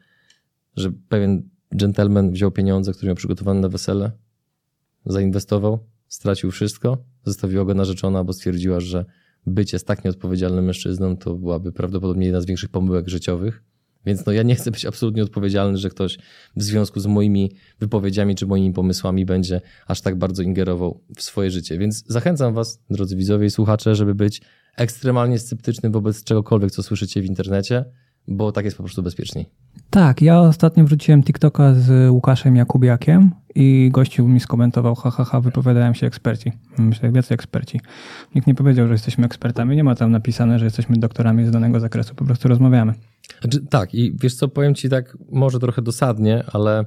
A: że pewien dżentelmen wziął pieniądze, które miał przygotowane na wesele, zainwestował, stracił wszystko, zostawiła go narzeczona, bo stwierdziła, że bycie z tak nieodpowiedzialnym mężczyzną to byłaby prawdopodobnie jedna z większych pomyłek życiowych. Więc no ja nie chcę być absolutnie odpowiedzialny, że ktoś w związku z moimi wypowiedziami czy moimi pomysłami będzie aż tak bardzo ingerował w swoje życie. Więc zachęcam was, drodzy widzowie i słuchacze, żeby być ekstremalnie sceptycznym wobec czegokolwiek, co słyszycie w internecie, bo tak jest po prostu bezpieczniej.
B: Tak, ja ostatnio wrzuciłem TikToka z Łukaszem Jakubiakiem i gościu mi skomentował, ha, ha, ha, wypowiadają się eksperci. Myślę, jacy eksperci. Nikt nie powiedział, że jesteśmy ekspertami, nie ma tam napisane, że jesteśmy doktorami z danego zakresu, po prostu rozmawiamy.
A: Znaczy, tak i wiesz co, powiem ci tak może trochę dosadnie, ale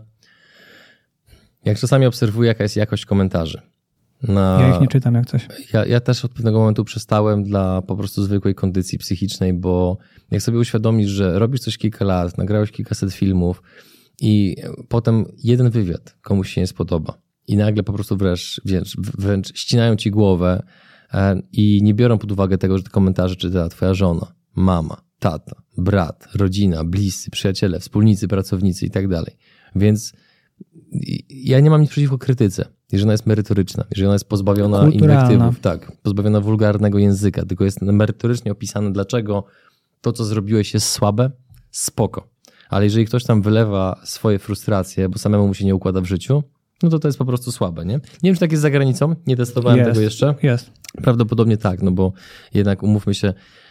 A: jak czasami obserwuję, jaka jest jakość komentarzy. Na...
B: Ja ich nie czytam jak coś.
A: Ja, ja też od pewnego momentu przestałem dla po prostu zwykłej kondycji psychicznej, bo jak sobie uświadomisz, że robisz coś kilka lat, nagrałeś kilkaset filmów i potem jeden wywiad komuś się nie spodoba i nagle po prostu wręcz, wręcz, wręcz ścinają ci głowę i nie biorą pod uwagę tego, że te komentarze czyta twoja żona, mama, tata, brat, rodzina, bliscy, przyjaciele, wspólnicy, pracownicy i tak dalej. Więc ja nie mam nic przeciwko krytyce, jeżeli ona jest merytoryczna, jeżeli ona jest pozbawiona inwektywów, tak, pozbawiona wulgarnego języka, tylko jest merytorycznie opisane, dlaczego to, co zrobiłeś, jest słabe, spoko. Ale jeżeli ktoś tam wylewa swoje frustracje, bo samemu mu się nie układa w życiu, no to to jest po prostu słabe, nie? Nie wiem, czy tak jest za granicą, nie testowałem
B: jest,
A: tego jeszcze.
B: Jest.
A: Prawdopodobnie tak, no bo jednak umówmy się,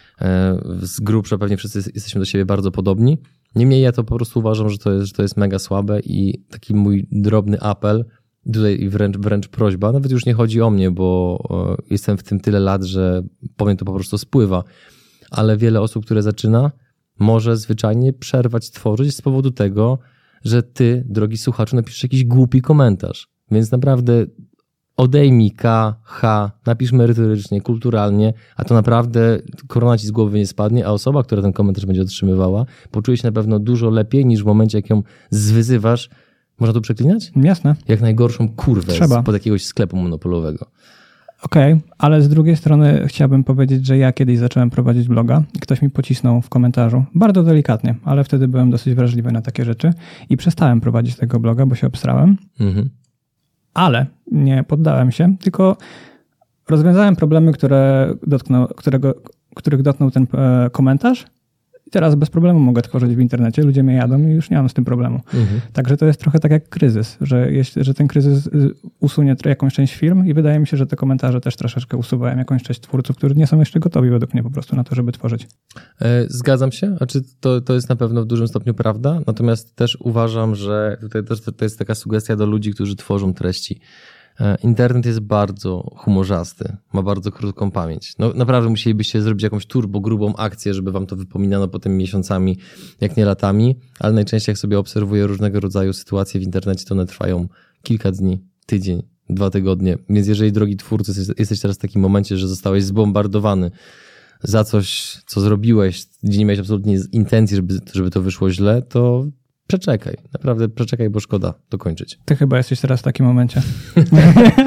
A: z grubsza pewnie wszyscy jesteśmy do siebie bardzo podobni. Niemniej ja to po prostu uważam, że to jest, że to jest mega słabe i taki mój drobny apel, tutaj wręcz, wręcz prośba, nawet już nie chodzi o mnie, bo jestem w tym tyle lat, że po mnie to po prostu spływa, ale wiele osób, które zaczyna, może zwyczajnie przerwać tworzyć z powodu tego, że ty, drogi słuchaczu, napiszesz jakiś głupi komentarz. Więc naprawdę odejmij K, H, napisz merytorycznie, kulturalnie, a to naprawdę korona ci z głowy nie spadnie, a osoba, która ten komentarz będzie otrzymywała, poczuje się na pewno dużo lepiej niż w momencie, jak ją zwyzywasz. Można tu przeklinać?
B: Jasne.
A: Jak najgorszą kurwę
B: Trzeba.
A: spod jakiegoś sklepu monopolowego.
B: Okej, okay, ale z drugiej strony chciałbym powiedzieć, że ja kiedyś zacząłem prowadzić bloga i ktoś mi pocisnął w komentarzu, bardzo delikatnie, ale wtedy byłem dosyć wrażliwy na takie rzeczy i przestałem prowadzić tego bloga, bo się obsrałem. Mhm. Ale nie poddałem się, tylko rozwiązałem problemy, które dotknął, którego, których dotknął ten komentarz i teraz bez problemu mogę tworzyć w internecie. Ludzie mnie jadą i już nie mam z tym problemu. Mhm. Także to jest trochę tak jak kryzys, że, jeśli, że ten kryzys usunie jakąś część firm i wydaje mi się, że te komentarze też troszeczkę usuwają jakąś część twórców, którzy nie są jeszcze gotowi według mnie po prostu na to, żeby tworzyć.
A: Zgadzam się, znaczy to, to jest na pewno w dużym stopniu prawda, natomiast też uważam, że tutaj też to jest taka sugestia do ludzi, którzy tworzą treści. Internet jest bardzo humorzasty, ma bardzo krótką pamięć. No naprawdę musielibyście zrobić jakąś turbo grubą akcję, żeby wam to wypominano potem miesiącami, jak nie latami, ale najczęściej jak sobie obserwuję różnego rodzaju sytuacje w internecie, to one trwają kilka dni, tydzień, dwa tygodnie. Więc jeżeli, drogi twórcy, jesteś teraz w takim momencie, że zostałeś zbombardowany za coś, co zrobiłeś, gdzie nie miałeś absolutnie intencji, żeby, żeby to wyszło źle, to przeczekaj, naprawdę przeczekaj, bo szkoda dokończyć.
B: Ty chyba jesteś teraz w takim momencie.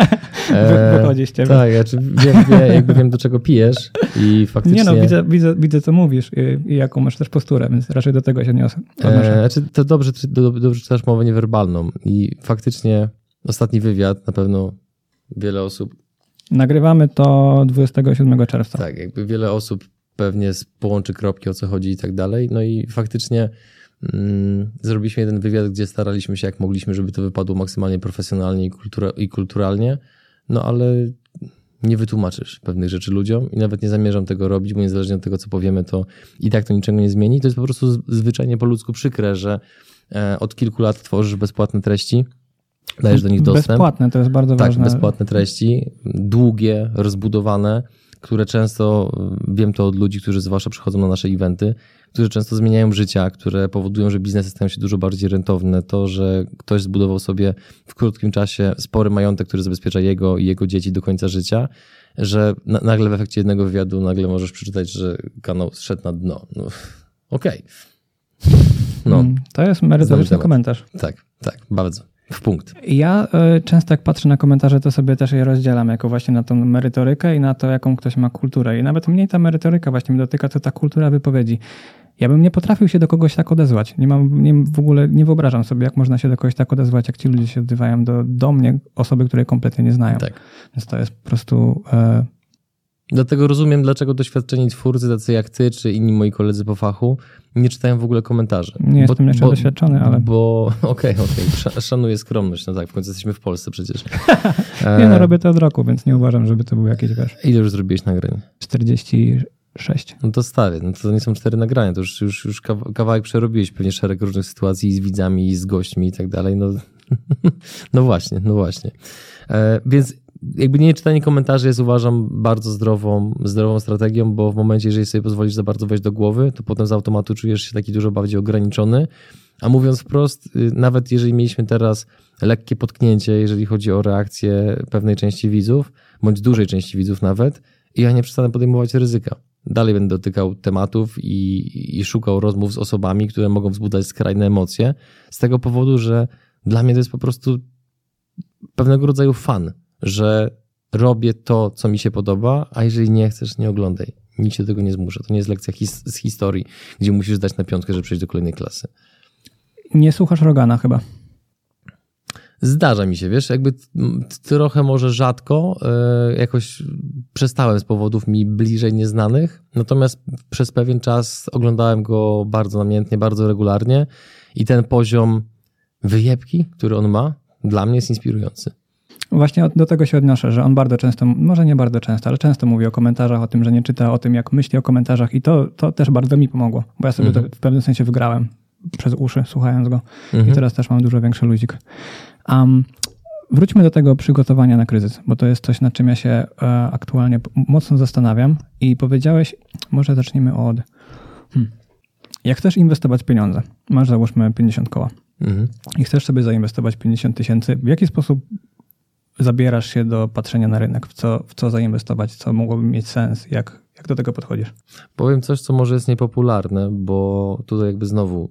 B: Wy, wychodzi z ciebie.
A: Tak, ja czy wiem, wiem, jakby wiem, do czego pijesz i faktycznie...
B: Nie no, widzę, widzę, widzę co mówisz i, i jaką masz też posturę, więc raczej do tego się nie odnoszę.
A: E, znaczy, to dobrze, dobrze czytasz mowę niewerbalną i faktycznie ostatni wywiad, na pewno wiele osób...
B: Nagrywamy to dwudziestego siódmego czerwca.
A: Tak, jakby wiele osób pewnie połączy kropki, o co chodzi i tak dalej. No i faktycznie mm, zrobiliśmy jeden wywiad, gdzie staraliśmy się jak mogliśmy, żeby to wypadło maksymalnie profesjonalnie i, kultura, i kulturalnie, no ale nie wytłumaczysz pewnych rzeczy ludziom i nawet nie zamierzam tego robić, bo niezależnie od tego, co powiemy, to i tak to niczego nie zmieni. To jest po prostu zwyczajnie po ludzku przykre, że e, od kilku lat tworzysz bezpłatne treści, dajesz do nich dostęp.
B: Bezpłatne, to jest bardzo
A: tak,
B: ważne.
A: Tak, bezpłatne treści, długie, rozbudowane, które często, wiem to od ludzi, którzy zwłaszcza przychodzą na nasze eventy, którzy często zmieniają życia, które powodują, że biznesy stają się dużo bardziej rentowne. To, że ktoś zbudował sobie w krótkim czasie spory majątek, który zabezpiecza jego i jego dzieci do końca życia, że na, nagle w efekcie jednego wywiadu nagle możesz przeczytać, że kanał zszedł na dno. No, okej. Okay. No,
B: to jest merytoryczny komentarz.
A: Tak, tak, bardzo. W punkt.
B: Ja y, często jak patrzę na komentarze, to sobie też je rozdzielam jako właśnie na tą merytorykę i na to, jaką ktoś ma kulturę. I nawet mniej ta merytoryka właśnie mnie dotyka, to ta kultura wypowiedzi. Ja bym nie potrafił się do kogoś tak odezwać. Nie mam, nie, w ogóle nie wyobrażam sobie, jak można się do kogoś tak odezwać, jak ci ludzie się odzywają do, do mnie, osoby, której kompletnie nie znają.
A: Tak.
B: Więc to jest po prostu... Y,
A: Dlatego rozumiem, dlaczego doświadczeni twórcy, tacy jak ty, czy inni moi koledzy po fachu, nie czytają w ogóle komentarzy.
B: Nie
A: bo,
B: jestem jeszcze
A: bo,
B: doświadczony, ale...
A: Bo, okej, okay, okej, okay. Szanuję skromność, no tak, w końcu jesteśmy w Polsce przecież.
B: Nie no, robię to od roku, więc nie uważam, żeby to był jakiś, wiesz...
A: Ile już zrobiłeś nagrań?
B: czterdzieści sześć.
A: No to stary, no to nie są cztery nagrania, to już, już, już kawałek przerobiłeś, pewnie szereg różnych sytuacji z widzami, i z gośćmi i tak dalej, no, no właśnie, no właśnie. E, więc jakby nie czytanie komentarzy jest, uważam, bardzo zdrową, zdrową strategią, bo w momencie, jeżeli sobie pozwolisz za bardzo wejść do głowy, to potem z automatu czujesz się taki dużo bardziej ograniczony. A mówiąc wprost, nawet jeżeli mieliśmy teraz lekkie potknięcie, jeżeli chodzi o reakcję pewnej części widzów, bądź dużej części widzów nawet, i ja nie przestanę podejmować ryzyka. Dalej będę dotykał tematów i, i szukał rozmów z osobami, które mogą wzbudzać skrajne emocje, z tego powodu, że dla mnie to jest po prostu pewnego rodzaju fan, że robię to, co mi się podoba, a jeżeli nie chcesz, nie oglądaj. Nikt się do tego nie zmusza. To nie jest lekcja his- z historii, gdzie musisz zdać na piątkę, żeby przejść do kolejnej klasy.
B: Nie słuchasz Rogana chyba.
A: Zdarza mi się, wiesz, jakby trochę może rzadko, jakoś przestałem z powodów mi bliżej nieznanych, natomiast przez pewien czas oglądałem go bardzo namiętnie, bardzo regularnie i ten poziom wyjebki, który on ma, dla mnie jest inspirujący.
B: Właśnie do tego się odnoszę, że on bardzo często, może nie bardzo często, ale często mówi o komentarzach, o tym, że nie czyta, o tym, jak myśli o komentarzach i to, to też bardzo mi pomogło, bo ja sobie mhm. to w pewnym sensie wygrałem przez uszy, słuchając go mhm. i teraz też mam dużo większy luzik. Um, wróćmy do tego przygotowania na kryzys, bo to jest coś, nad czym ja się e, aktualnie mocno zastanawiam i powiedziałeś, może zacznijmy od hmm, jak chcesz inwestować pieniądze, masz załóżmy pięćdziesiąt koła mhm. i chcesz sobie zainwestować pięćdziesiąt tysięcy, w jaki sposób zabierasz się do patrzenia na rynek, w co, w co zainwestować, co mogłoby mieć sens, jak, jak do tego podchodzisz?
A: Powiem coś, co może jest niepopularne, bo tutaj jakby znowu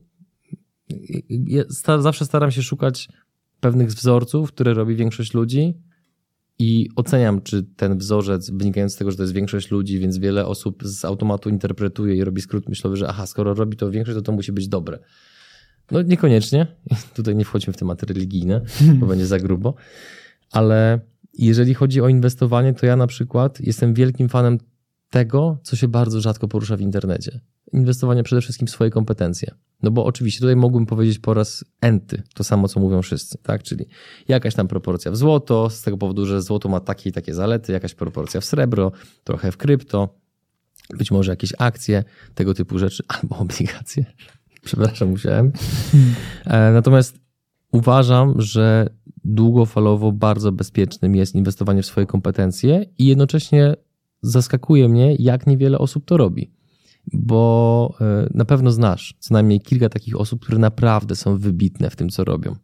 A: ja sta- zawsze staram się szukać pewnych wzorców, które robi większość ludzi i oceniam, czy ten wzorzec, wynikający z tego, że to jest większość ludzi, więc wiele osób z automatu interpretuje i robi skrót myślowy, że aha, skoro robi to większość, to to musi być dobre. No niekoniecznie. Tutaj nie wchodźmy w tematy religijne, bo będzie za grubo. Ale jeżeli chodzi o inwestowanie, to ja na przykład jestem wielkim fanem tego, co się bardzo rzadko porusza w internecie. Inwestowanie przede wszystkim w swoje kompetencje. No bo oczywiście tutaj mógłbym powiedzieć po raz enty to samo, co mówią wszyscy, tak? Czyli jakaś tam proporcja w złoto, z tego powodu, że złoto ma takie i takie zalety, jakaś proporcja w srebro, trochę w krypto, być może jakieś akcje, tego typu rzeczy, albo obligacje. Przepraszam, musiałem. Hmm. Natomiast uważam, że długofalowo bardzo bezpiecznym jest inwestowanie w swoje kompetencje i jednocześnie zaskakuje mnie, jak niewiele osób to robi. Bo na pewno znasz co najmniej kilka takich osób, które naprawdę są wybitne w tym, co robią.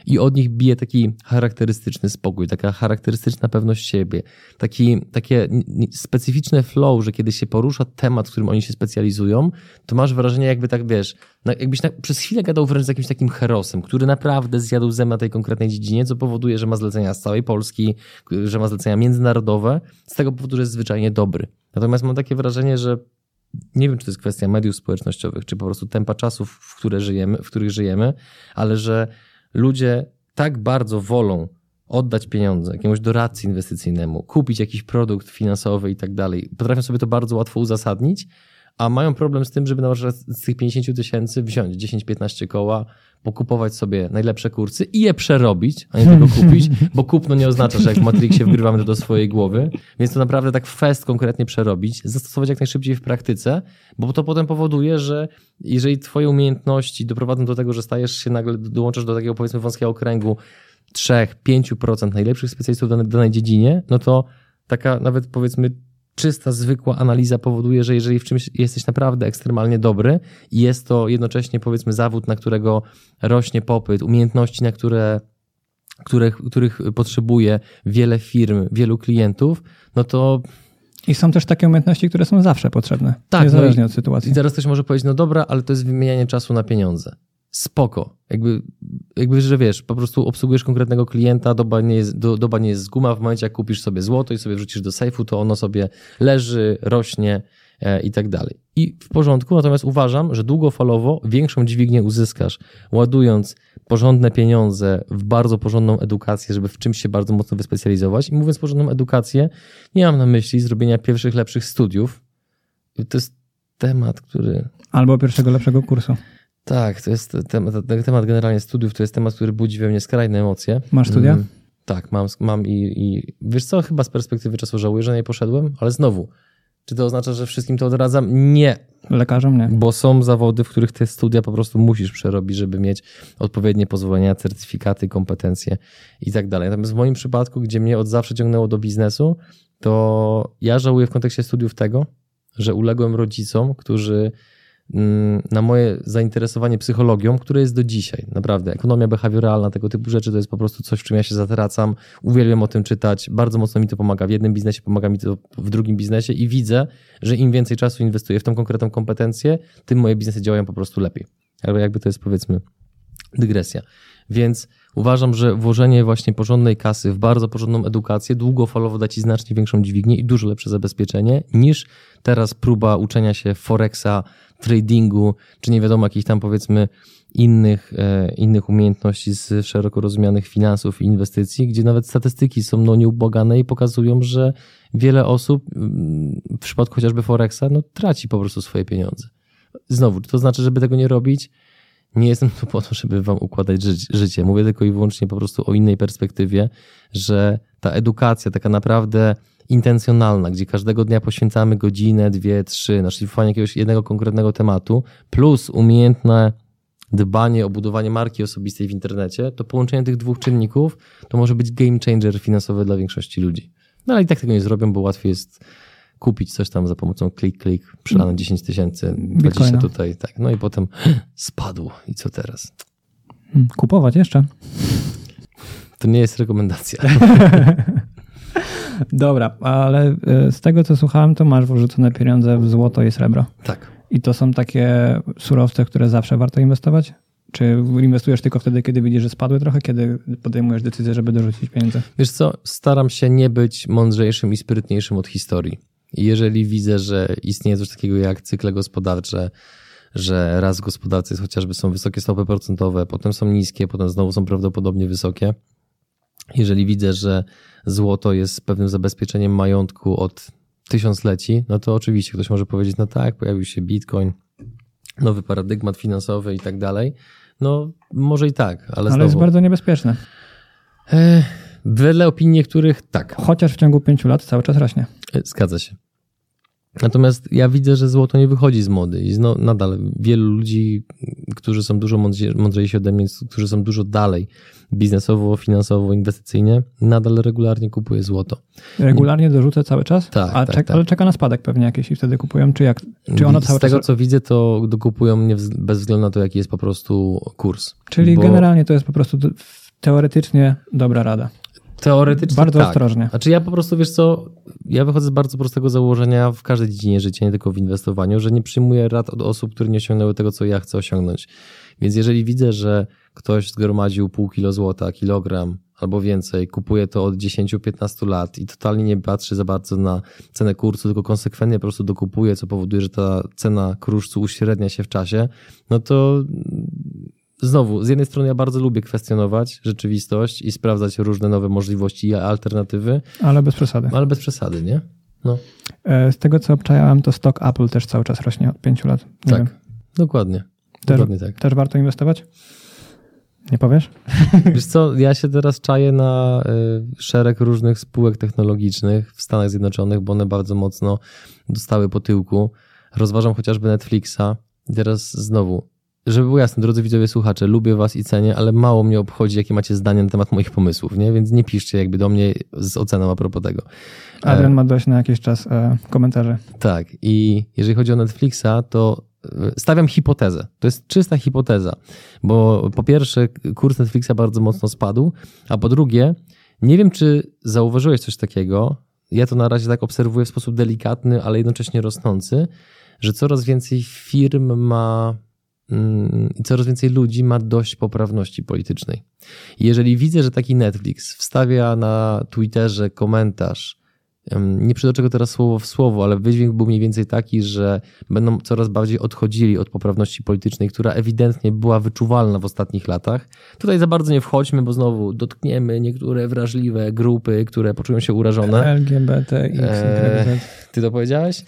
A: I od nich bije taki charakterystyczny spokój, taka charakterystyczna pewność siebie, taki, takie specyficzne flow, że kiedy się porusza temat, w którym oni się specjalizują, to masz wrażenie, jakby tak, wiesz, jakbyś na, przez chwilę gadał wręcz z jakimś takim herosem, który naprawdę zjadł zęb na tej konkretnej dziedzinie, co powoduje, że ma zlecenia z całej Polski, że ma zlecenia międzynarodowe, z tego powodu, że jest zwyczajnie dobry. Natomiast mam takie wrażenie, że nie wiem, czy to jest kwestia mediów społecznościowych, czy po prostu tempa czasów, w, które żyjemy, w których żyjemy, ale że ludzie tak bardzo wolą oddać pieniądze jakiemuś doradcy inwestycyjnemu, kupić jakiś produkt finansowy i tak dalej. Potrafią sobie to bardzo łatwo uzasadnić, a mają problem z tym, żeby na przykład z tych pięćdziesięciu tysięcy wziąć dziesięć piętnaście koła, pokupować sobie najlepsze kursy i je przerobić, a nie tylko kupić, bo kupno nie oznacza, że jak w Matrixie wgrywamy to do swojej głowy, więc to naprawdę tak fest konkretnie przerobić, zastosować jak najszybciej w praktyce, bo to potem powoduje, że jeżeli twoje umiejętności doprowadzą do tego, że stajesz się nagle, dołączasz do takiego powiedzmy wąskiego kręgu trzy do pięciu procent najlepszych specjalistów w danej, danej dziedzinie, no to taka nawet powiedzmy czysta, zwykła analiza powoduje, że jeżeli w czymś jesteś naprawdę ekstremalnie dobry i jest to jednocześnie powiedzmy zawód, na którego rośnie popyt, umiejętności, na które, których, których potrzebuje wiele firm, wielu klientów, no to...
B: I są też takie umiejętności, które są zawsze potrzebne,
A: tak,
B: niezależnie
A: no i,
B: od sytuacji.
A: I zaraz ktoś może powiedzieć, no dobra, ale to jest wymienianie czasu na pieniądze. Spoko. Jakby, jakby, że wiesz, po prostu obsługujesz konkretnego klienta, doba nie, jest, do, doba nie jest z guma, w momencie jak kupisz sobie złoto i sobie wrzucisz do sejfu, to ono sobie leży, rośnie e, i tak dalej. I w porządku, natomiast uważam, że długofalowo większą dźwignię uzyskasz, ładując porządne pieniądze w bardzo porządną edukację, żeby w czymś się bardzo mocno wyspecjalizować. I mówiąc porządną edukację, nie mam na myśli zrobienia pierwszych, lepszych studiów. To jest temat, który...
B: Albo pierwszego, lepszego kursu.
A: Tak, to jest temat, temat generalnie studiów, to jest temat, który budzi we mnie skrajne emocje.
B: Masz studia?
A: Mm, tak, mam, mam i, i wiesz co, chyba z perspektywy czasu żałuję, że nie poszedłem, ale znowu, czy to oznacza, że wszystkim to odradzam? Nie.
B: Lekarzom nie.
A: Bo są zawody, w których te studia po prostu musisz przerobić, żeby mieć odpowiednie pozwolenia, certyfikaty, kompetencje i tak dalej. Natomiast w moim przypadku, gdzie mnie od zawsze ciągnęło do biznesu, to ja żałuję w kontekście studiów tego, że uległem rodzicom, którzy na moje zainteresowanie psychologią, które jest do dzisiaj. Naprawdę, ekonomia behawioralna, tego typu rzeczy to jest po prostu coś, w czym ja się zatracam. Uwielbiam o tym czytać, bardzo mocno mi to pomaga. W jednym biznesie pomaga mi to w drugim biznesie i widzę, że im więcej czasu inwestuję w tą konkretną kompetencję, tym moje biznesy działają po prostu lepiej. Albo jakby to jest powiedzmy dygresja. Więc uważam, że włożenie właśnie porządnej kasy w bardzo porządną edukację długofalowo da ci znacznie większą dźwignię i dużo lepsze zabezpieczenie niż teraz próba uczenia się forexa, tradingu, czy nie wiadomo jakich tam powiedzmy innych, e, innych umiejętności z szeroko rozumianych finansów i inwestycji, gdzie nawet statystyki są no nieubłagane i pokazują, że wiele osób w przypadku chociażby forexa no traci po prostu swoje pieniądze. Znowu, to znaczy, żeby tego nie robić, nie jestem tu po to, żeby wam układać ży- życie. Mówię tylko i wyłącznie po prostu o innej perspektywie, że ta edukacja taka naprawdę intencjonalna, gdzie każdego dnia poświęcamy godzinę, dwie, trzy na szlifowanie jakiegoś jednego konkretnego tematu, plus umiejętne dbanie o budowanie marki osobistej w internecie, to połączenie tych dwóch czynników to może być game changer finansowy dla większości ludzi. No ale i tak tego nie zrobią, bo łatwiej jest kupić coś tam za pomocą klik, klik, przelane dziesięć tysięcy, dwadzieścia tutaj, tak. No i potem spadł. I co teraz?
B: Kupować jeszcze.
A: To nie jest rekomendacja.
B: Dobra, ale z tego co słuchałem, to masz wrzucone pieniądze w złoto i srebro.
A: Tak.
B: I to są takie surowce, które zawsze warto inwestować? Czy inwestujesz tylko wtedy, kiedy widzisz, że spadły trochę, kiedy podejmujesz decyzję, żeby dorzucić pieniądze?
A: Wiesz co, staram się nie być mądrzejszym i sprytniejszym od historii. I jeżeli widzę, że istnieje coś takiego jak cykle gospodarcze, że raz w gospodarce jest, chociażby są wysokie stopy procentowe, potem są niskie, potem znowu są prawdopodobnie wysokie. Jeżeli widzę, że złoto jest pewnym zabezpieczeniem majątku od tysiącleci, no to oczywiście ktoś może powiedzieć, no tak, pojawił się bitcoin, nowy paradygmat finansowy i tak dalej. No może i tak, ale, ale znowu...
B: jest bardzo niebezpieczne.
A: E, wedle opinii niektórych tak.
B: Chociaż w ciągu pięciu lat cały czas rośnie.
A: E, zgadza się. Natomiast ja widzę, że złoto nie wychodzi z mody i no, nadal wielu ludzi, którzy są dużo mądrzej, mądrzejsi ode mnie, którzy są dużo dalej biznesowo, finansowo, inwestycyjnie, nadal regularnie kupuje złoto.
B: Regularnie dorzucę cały czas?
A: Tak,
B: A
A: tak,
B: czek-
A: tak.
B: Ale czeka na spadek pewnie jakiś i wtedy kupują, czy jak? Czy ono cały
A: Z tego,
B: czas...
A: co widzę, to dokupują mnie bez względu na to, jaki jest po prostu kurs.
B: Czyli
A: Bo...
B: generalnie to jest po prostu Teoretycznie dobra rada.
A: Teoretycznie
B: Bardzo
A: tak.
B: ostrożnie.
A: Znaczy ja po prostu, wiesz co, ja wychodzę z bardzo prostego założenia w każdej dziedzinie życia, nie tylko w inwestowaniu, że nie przyjmuję rad od osób, które nie osiągnęły tego, co ja chcę osiągnąć. Więc jeżeli widzę, że ktoś zgromadził pół kilo złota, kilogram albo więcej, kupuje to od dziesięć do piętnastu lat i totalnie nie patrzy za bardzo na cenę kursu, tylko konsekwentnie po prostu dokupuje, co powoduje, że ta cena kruszcu uśrednia się w czasie, no to znowu, z jednej strony ja bardzo lubię kwestionować rzeczywistość i sprawdzać różne nowe możliwości i alternatywy.
B: Ale bez przesady.
A: Ale bez przesady, nie? No.
B: Z tego, co obczajałem, to stok Apple też cały czas rośnie od pięciu lat. Nie
A: tak,
B: wiem.
A: dokładnie.
B: Też,
A: dokładnie tak.
B: Też warto inwestować? Nie powiesz?
A: Wiesz co, ja się teraz czaję na y, szereg różnych spółek technologicznych w Stanach Zjednoczonych, bo one bardzo mocno dostały po tyłku. Rozważam chociażby Netflixa. I teraz znowu, żeby było jasne, drodzy widzowie, słuchacze, lubię was i cenię, ale mało mnie obchodzi, jakie macie zdanie na temat moich pomysłów, nie? Więc nie piszcie jakby do mnie z oceną a propos tego.
B: Adrian ma dość na jakiś czas e, komentarzy.
A: Tak. I jeżeli chodzi o Netflixa, to stawiam hipotezę. To jest czysta hipoteza, bo po pierwsze kurs Netflixa bardzo mocno spadł, a po drugie nie wiem, czy zauważyłeś coś takiego, ja to na razie tak obserwuję w sposób delikatny, ale jednocześnie rosnący, że coraz więcej firm ma i coraz więcej ludzi ma dość poprawności politycznej. I jeżeli widzę, że taki Netflix wstawia na Twitterze komentarz, nie przytoczę go teraz słowo w słowo, ale wydźwięk był mniej więcej taki, że będą coraz bardziej odchodzili od poprawności politycznej, która ewidentnie była wyczuwalna w ostatnich latach. Tutaj za bardzo nie wchodźmy, bo znowu dotkniemy niektóre wrażliwe grupy, które poczują się urażone.
B: L G B T X Y Z.
A: Ty to powiedziałeś?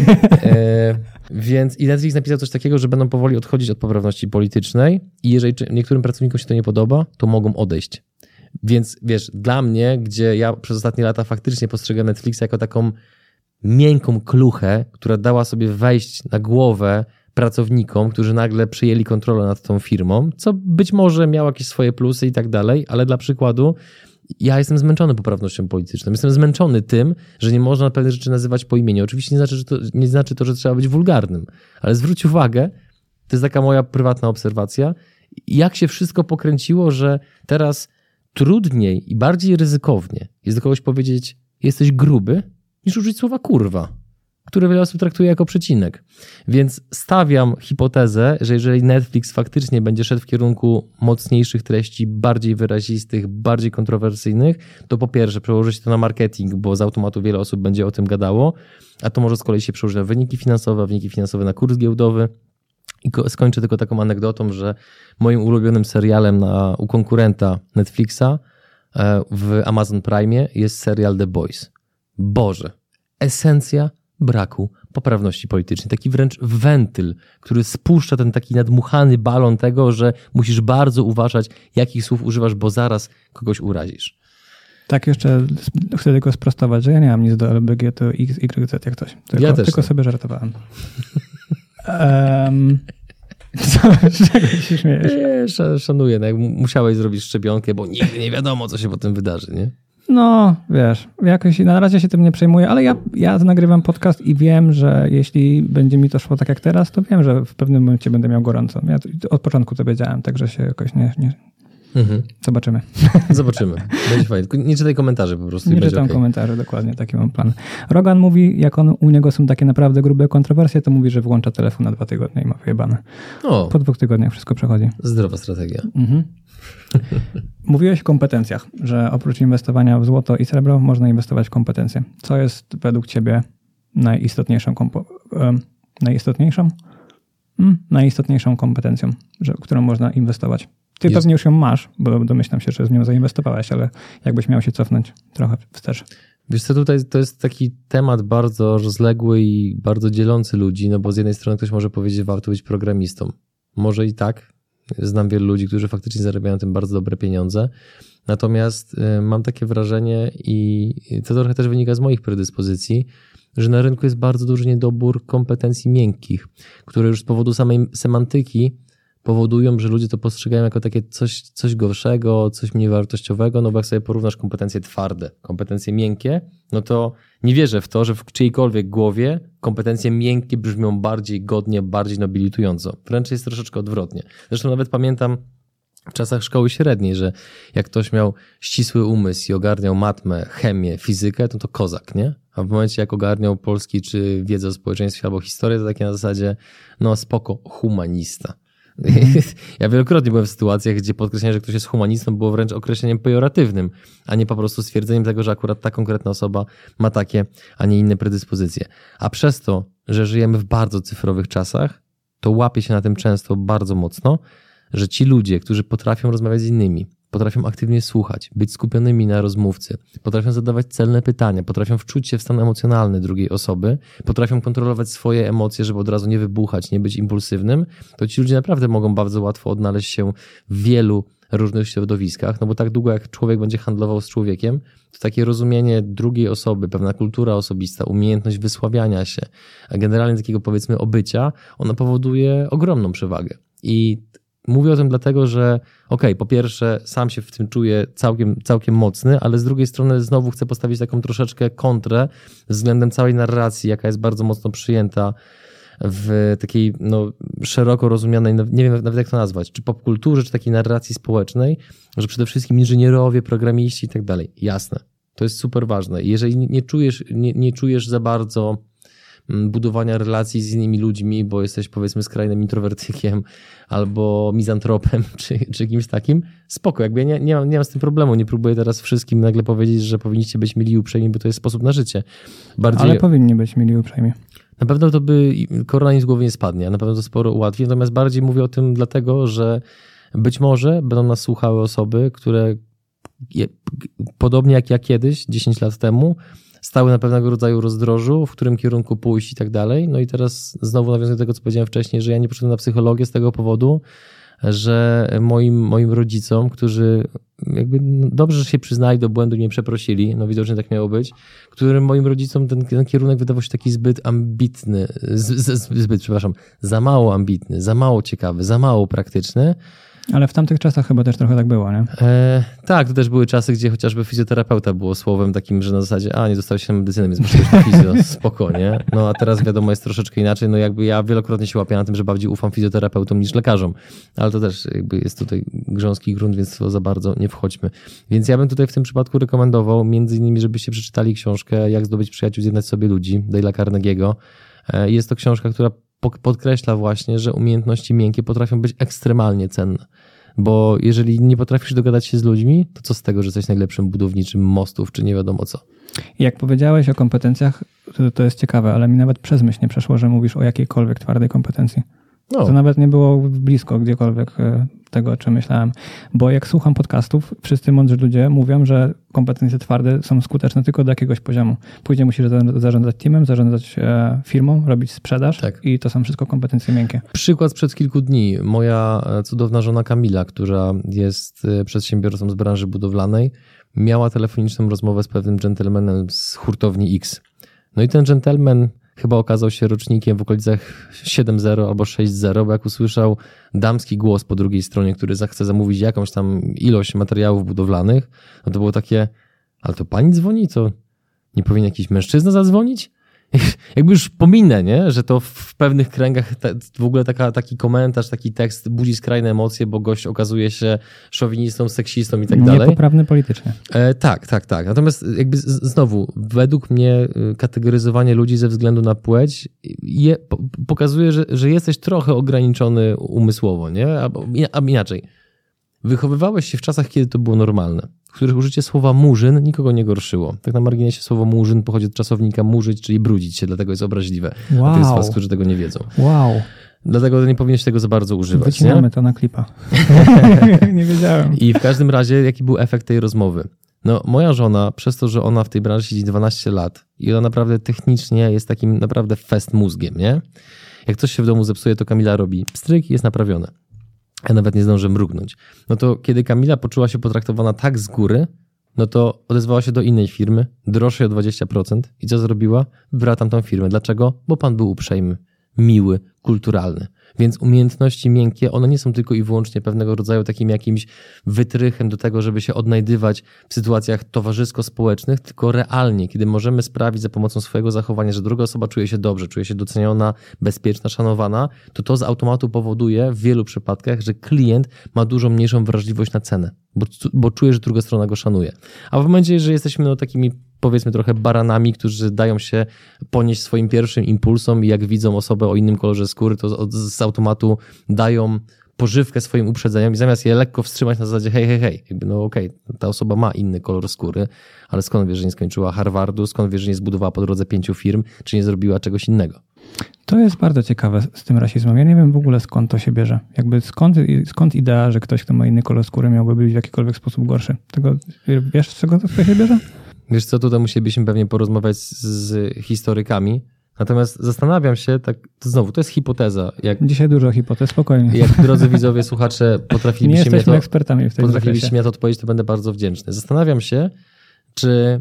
A: e, więc i Netflix napisał coś takiego, że będą powoli odchodzić od poprawności politycznej i jeżeli niektórym pracownikom się to nie podoba, to mogą odejść. Więc wiesz, dla mnie, gdzie ja przez ostatnie lata faktycznie postrzegam Netflixa jako taką miękką kluchę, która dała sobie wejść na głowę pracownikom, którzy nagle przyjęli kontrolę nad tą firmą, co być może miało jakieś swoje plusy i tak dalej, ale dla przykładu ja jestem zmęczony poprawnością polityczną. Jestem zmęczony tym, że nie można pewnych rzeczy nazywać po imieniu. Oczywiście nie znaczy, że to, nie znaczy to, że trzeba być wulgarnym, ale zwróć uwagę, to jest taka moja prywatna obserwacja, jak się wszystko pokręciło, że teraz trudniej i bardziej ryzykownie jest do kogoś powiedzieć jesteś gruby, niż użyć słowa kurwa, które wiele osób traktuje jako przecinek. Więc stawiam hipotezę, że jeżeli Netflix faktycznie będzie szedł w kierunku mocniejszych treści, bardziej wyrazistych, bardziej kontrowersyjnych, to po pierwsze przełoży się to na marketing, bo z automatu wiele osób będzie o tym gadało, a to może z kolei się przełożyć na wyniki finansowe, wyniki finansowe na kurs giełdowy. I skończę tylko taką anegdotą, że moim ulubionym serialem na, u konkurenta Netflixa w Amazon Prime jest serial The Boys. Boże, esencja braku poprawności politycznej. Taki wręcz wentyl, który spuszcza ten taki nadmuchany balon tego, że musisz bardzo uważać, jakich słów używasz, bo zaraz kogoś urazisz.
B: Tak, jeszcze chcę tylko sprostować, że ja nie mam nic do L B G, to X Y Z jak coś. Tylko,
A: ja też
B: tylko sobie żartowałem. Um, co, z czego się śmiejesz?
A: Nie, szanuję, no jak musiałeś zrobić szczepionkę, bo nigdy nie wiadomo, co się potem wydarzy, nie?
B: No, wiesz, jakoś na razie się tym nie przejmuję, ale ja, ja nagrywam podcast i wiem, że jeśli będzie mi to szło tak jak teraz, to wiem, że w pewnym momencie będę miał gorąco. Ja od początku to wiedziałem, także się jakoś nie... nie... Mhm. Zobaczymy.
A: Zobaczymy. Będzie fajnie. Tylko nie czytaj komentarzy po prostu.
B: Nie czytam okay. komentarzy, dokładnie, taki mam plan. Rogan mówi, jak on, u niego są takie naprawdę grube kontrowersje, to mówi, że włącza telefon na dwa tygodnie i ma wyjebane. O. Po dwóch tygodniach wszystko przechodzi.
A: Zdrowa strategia.
B: Mhm. Mówiłeś o kompetencjach, że oprócz inwestowania w złoto i srebro można inwestować w kompetencje. Co jest według ciebie najistotniejszą, kompo- um, najistotniejszą? Hmm? najistotniejszą kompetencją, że, którą można inwestować? Ty jest. Pewnie już ją masz, bo domyślam się, że z nią zainwestowałeś, ale jakbyś miał się cofnąć trochę wstecz.
A: Wiesz co, tutaj to jest taki temat bardzo rozległy i bardzo dzielący ludzi, no bo z jednej strony ktoś może powiedzieć, że warto być programistą. Może i tak. Znam wielu ludzi, którzy faktycznie zarabiają tym bardzo dobre pieniądze. Natomiast y, mam takie wrażenie i to trochę też wynika z moich predyspozycji, że na rynku jest bardzo duży niedobór kompetencji miękkich, które już z powodu samej semantyki powodują, że ludzie to postrzegają jako takie coś, coś gorszego, coś mniej wartościowego, no bo jak sobie porównasz kompetencje twarde, kompetencje miękkie, no to nie wierzę w to, że w czyjejkolwiek głowie kompetencje miękkie brzmią bardziej godnie, bardziej nobilitująco. Wręcz jest troszeczkę odwrotnie. Zresztą nawet pamiętam w czasach szkoły średniej, że jak ktoś miał ścisły umysł i ogarniał matmę, chemię, fizykę, to to kozak, nie? A w momencie jak ogarniał polski czy wiedzę o społeczeństwie albo historię, to takie na zasadzie, no spoko, humanista. Mm. Ja wielokrotnie byłem w sytuacjach, gdzie podkreślenie, że ktoś jest humanistą, było wręcz określeniem pejoratywnym, a nie po prostu stwierdzeniem tego, że akurat ta konkretna osoba ma takie, a nie inne predyspozycje. A przez to, że żyjemy w bardzo cyfrowych czasach, to łapie się na tym często bardzo mocno, że ci ludzie, którzy potrafią rozmawiać z innymi, potrafią aktywnie słuchać, być skupionymi na rozmówcy, potrafią zadawać celne pytania, potrafią wczuć się w stan emocjonalny drugiej osoby, potrafią kontrolować swoje emocje, żeby od razu nie wybuchać, nie być impulsywnym, to ci ludzie naprawdę mogą bardzo łatwo odnaleźć się w wielu różnych środowiskach, no bo tak długo jak człowiek będzie handlował z człowiekiem, to takie rozumienie drugiej osoby, pewna kultura osobista, umiejętność wysławiania się, a generalnie takiego powiedzmy obycia, ona powoduje ogromną przewagę. I mówię o tym dlatego, że okej, okay, po pierwsze sam się w tym czuję całkiem, całkiem mocny, ale z drugiej strony znowu chcę postawić taką troszeczkę kontrę względem całej narracji, jaka jest bardzo mocno przyjęta w takiej no, szeroko rozumianej, nie wiem nawet jak to nazwać, czy popkulturze, czy takiej narracji społecznej, że przede wszystkim inżynierowie, programiści i tak dalej. Jasne, to jest super ważne. Jeżeli nie czujesz, nie, nie czujesz za bardzo budowania relacji z innymi ludźmi, bo jesteś powiedzmy skrajnym introwertykiem albo mizantropem czy, czy kimś takim, spoko, jakby ja nie, nie, mam, nie mam z tym problemu, nie próbuję teraz wszystkim nagle powiedzieć, że powinniście być mili i uprzejmi, bo to jest sposób na życie. Bardziej...
B: Ale powinni być mili i uprzejmi.
A: Na pewno to by korona nic z głowy nie spadnie, na pewno to sporo ułatwi, natomiast bardziej mówię o tym dlatego, że być może będą nas słuchały osoby, które je, podobnie jak ja kiedyś, dziesięć lat temu, stały na pewnego rodzaju rozdrożu, w którym kierunku pójść i tak dalej. No i teraz znowu nawiązuję do tego, co powiedziałem wcześniej, że ja nie poszedłem na psychologię z tego powodu, że moim, moim rodzicom, którzy jakby no dobrze, że się przyznali do błędu i mnie przeprosili, no widocznie tak miało być, którym moim rodzicom ten, ten kierunek wydawał się taki zbyt ambitny, z, z, zbyt, przepraszam, za mało ambitny, za mało ciekawy, za mało praktyczny.
B: Ale w tamtych czasach chyba też trochę tak było, nie?
A: E, tak, to też były czasy, gdzie chociażby fizjoterapeuta było słowem takim, że na zasadzie, a nie dostałeś się na medycynę, więc musisz być fizjo, spokojnie. No a teraz wiadomo jest troszeczkę inaczej, no jakby ja wielokrotnie się łapię na tym, że bardziej ufam fizjoterapeutom niż lekarzom, ale to też jakby jest tutaj grząski grunt, więc to za bardzo nie wchodźmy. Więc ja bym tutaj w tym przypadku rekomendował między innymi, żebyście przeczytali książkę Jak zdobyć przyjaciół, zjednać sobie ludzi, Dale'a Carnegie'ego. E, jest to książka, która podkreśla właśnie, że umiejętności miękkie potrafią być ekstremalnie cenne. Bo jeżeli nie potrafisz dogadać się z ludźmi, to co z tego, że jesteś najlepszym budowniczym mostów, czy nie wiadomo co.
B: Jak powiedziałeś o kompetencjach, to, to jest ciekawe, ale mi nawet przez myśl nie przeszło, że mówisz o jakiejkolwiek twardej kompetencji. No. To nawet nie było blisko gdziekolwiek tego, o czym myślałem. Bo jak słucham podcastów, wszyscy mądrzy ludzie mówią, że kompetencje twarde są skuteczne tylko do jakiegoś poziomu. Później musisz zarządzać teamem, zarządzać firmą, robić sprzedaż tak. I to są wszystko kompetencje miękkie.
A: Przykład sprzed kilku dni. Moja cudowna żona Kamila, która jest przedsiębiorcą z branży budowlanej, miała telefoniczną rozmowę z pewnym dżentelmenem z hurtowni X. No i ten dżentelmen chyba okazał się rocznikiem w okolicach siedem zero albo sześć zero, bo jak usłyszał damski głos po drugiej stronie, który zechce zamówić jakąś tam ilość materiałów budowlanych, no to było takie, ale to pani dzwoni, to nie powinien jakiś mężczyzna zadzwonić? Jakby już pominę, nie? Że to w pewnych kręgach te, w ogóle taka, taki komentarz, taki tekst budzi skrajne emocje, bo gość okazuje się szowinistą, seksistą i tak dalej.
B: Niepoprawny politycznie.
A: E, tak, tak, tak. Natomiast jakby z, znowu, według mnie kategoryzowanie ludzi ze względu na płeć je, po, pokazuje, że, że jesteś trochę ograniczony umysłowo, nie? Albo inaczej. Wychowywałeś się w czasach, kiedy to było normalne, w których użycie słowa murzyn nikogo nie gorszyło. Tak na marginesie słowo murzyn pochodzi od czasownika murzyć, czyli brudzić się, dlatego jest obraźliwe.
B: Wow.
A: A to jest z was, którzy tego nie wiedzą.
B: Wow.
A: Dlatego nie powinieneś tego za bardzo używać.
B: Wycinamy
A: nie?
B: to na klipa. Nie wiedziałem.
A: I w każdym razie, jaki był efekt tej rozmowy? No, moja żona, przez to, że ona w tej branży siedzi dwanaście lat i ona naprawdę technicznie jest takim naprawdę fest mózgiem, nie? Jak coś się w domu zepsuje, to Kamila robi pstryk i jest naprawione. Ja nawet nie zdążę mrugnąć. No to kiedy Kamila poczuła się potraktowana tak z góry, no to odezwała się do innej firmy, droższej o dwadzieścia procent i co zrobiła? Wybrała tamtą firmę. Dlaczego? Bo pan był uprzejmy. miły, kulturalny. Więc umiejętności miękkie, one nie są tylko i wyłącznie pewnego rodzaju takim jakimś wytrychem do tego, żeby się odnajdywać w sytuacjach towarzysko-społecznych, tylko realnie, kiedy możemy sprawić za pomocą swojego zachowania, że druga osoba czuje się dobrze, czuje się doceniona, bezpieczna, szanowana, to to z automatu powoduje w wielu przypadkach, że klient ma dużo mniejszą wrażliwość na cenę, bo, bo czuje, że druga strona go szanuje. A w momencie, że jesteśmy no, takimi powiedzmy trochę baranami, którzy dają się ponieść swoim pierwszym impulsom i jak widzą osobę o innym kolorze skóry, to z automatu dają pożywkę swoim uprzedzeniom i zamiast je lekko wstrzymać na zasadzie hej, hej, hej, jakby no okej, okay, ta osoba ma inny kolor skóry, ale skąd wiesz, że nie skończyła Harvardu, skąd wiesz, że nie zbudowała po drodze pięciu firm, czy nie zrobiła czegoś innego?
B: To jest bardzo ciekawe z tym rasizmem. Ja nie wiem w ogóle skąd to się bierze. Jakby skąd, skąd idea, że ktoś, kto ma inny kolor skóry miałby być w jakikolwiek sposób gorszy? Tego, wiesz, z czego to się bierze?
A: Wiesz co, tutaj musielibyśmy pewnie porozmawiać z, z historykami, natomiast zastanawiam się, tak to znowu, to jest hipoteza. Jak,
B: Dzisiaj dużo hipotez, spokojnie.
A: Jak drodzy widzowie, słuchacze, potrafilibyście mnie to,
B: ekspertami w tej
A: potrafilibyście mnie to odpowiedzieć, to będę bardzo wdzięczny. Zastanawiam się, czy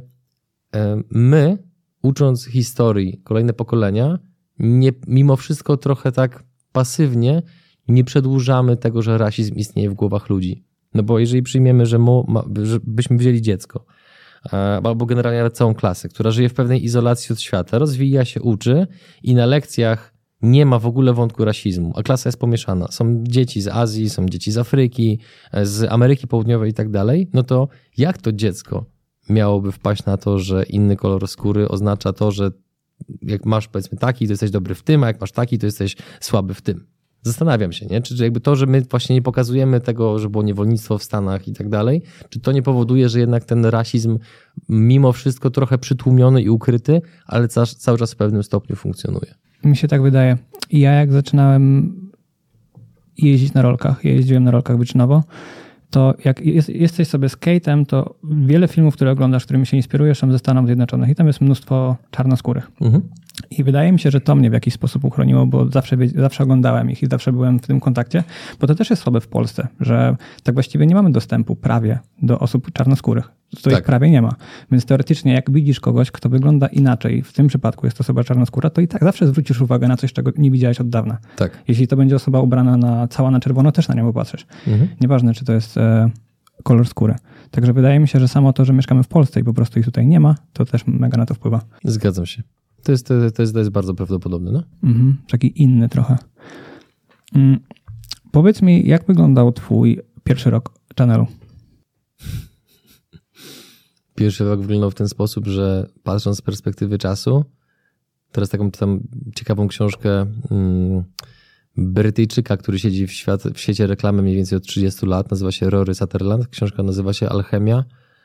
A: my, ucząc historii kolejne pokolenia, nie, mimo wszystko trochę tak pasywnie nie przedłużamy tego, że rasizm istnieje w głowach ludzi. No bo jeżeli przyjmiemy, że, mu, ma, że byśmy wzięli dziecko, albo generalnie nawet całą klasę, która żyje w pewnej izolacji od świata, rozwija się, uczy i na lekcjach nie ma w ogóle wątku rasizmu, a klasa jest pomieszana. Są dzieci z Azji, są dzieci z Afryki, z Ameryki Południowej i tak dalej, no to jak to dziecko miałoby wpaść na to, że inny kolor skóry oznacza to, że jak masz powiedzmy taki, to jesteś dobry w tym, a jak masz taki, to jesteś słaby w tym. Zastanawiam się, nie? Czy, czy jakby to, że my właśnie nie pokazujemy tego, że było niewolnictwo w Stanach i tak dalej, czy to nie powoduje, że jednak ten rasizm mimo wszystko trochę przytłumiony i ukryty, ale ca- cały czas w pewnym stopniu funkcjonuje.
B: Mi się tak wydaje. Ja jak zaczynałem jeździć na rolkach, ja jeździłem na rolkach wyczynowo, to jak jest, jesteś sobie skate'em, to wiele filmów, które oglądasz, którymi się inspirujesz, są ze Stanów Zjednoczonych i tam jest mnóstwo czarnoskórych. Mhm. I wydaje mi się, że to mnie w jakiś sposób uchroniło, bo zawsze, zawsze oglądałem ich i zawsze byłem w tym kontakcie, bo to też jest słabe w Polsce, że tak właściwie nie mamy dostępu prawie do osób czarnoskórych. To tak. Ich prawie nie ma. Więc teoretycznie jak widzisz kogoś, kto wygląda inaczej, w tym przypadku jest to osoba czarnoskóra, to i tak zawsze zwrócisz uwagę na coś, czego nie widziałeś od dawna.
A: Tak.
B: Jeśli to będzie osoba ubrana na, cała na czerwono, też na nią popatrzysz. Mhm. Nieważne, czy to jest e, kolor skóry. Także wydaje mi się, że samo to, że mieszkamy w Polsce i po prostu ich tutaj nie ma, to też mega na to wpływa.
A: Zgadzam się. To jest, to jest, to jest bardzo prawdopodobne, no?
B: Mhm, taki inny trochę. Mm, powiedz mi, jak wyglądał twój pierwszy rok channelu?
A: Pierwszy rok wyglądał w ten sposób, że patrząc z perspektywy czasu, teraz taką tam ciekawą książkę hmm, Brytyjczyka, który siedzi w, świat, w świecie reklamy mniej więcej od trzydziestu lat, nazywa się Rory Sutherland. Książka nazywa się Alchemia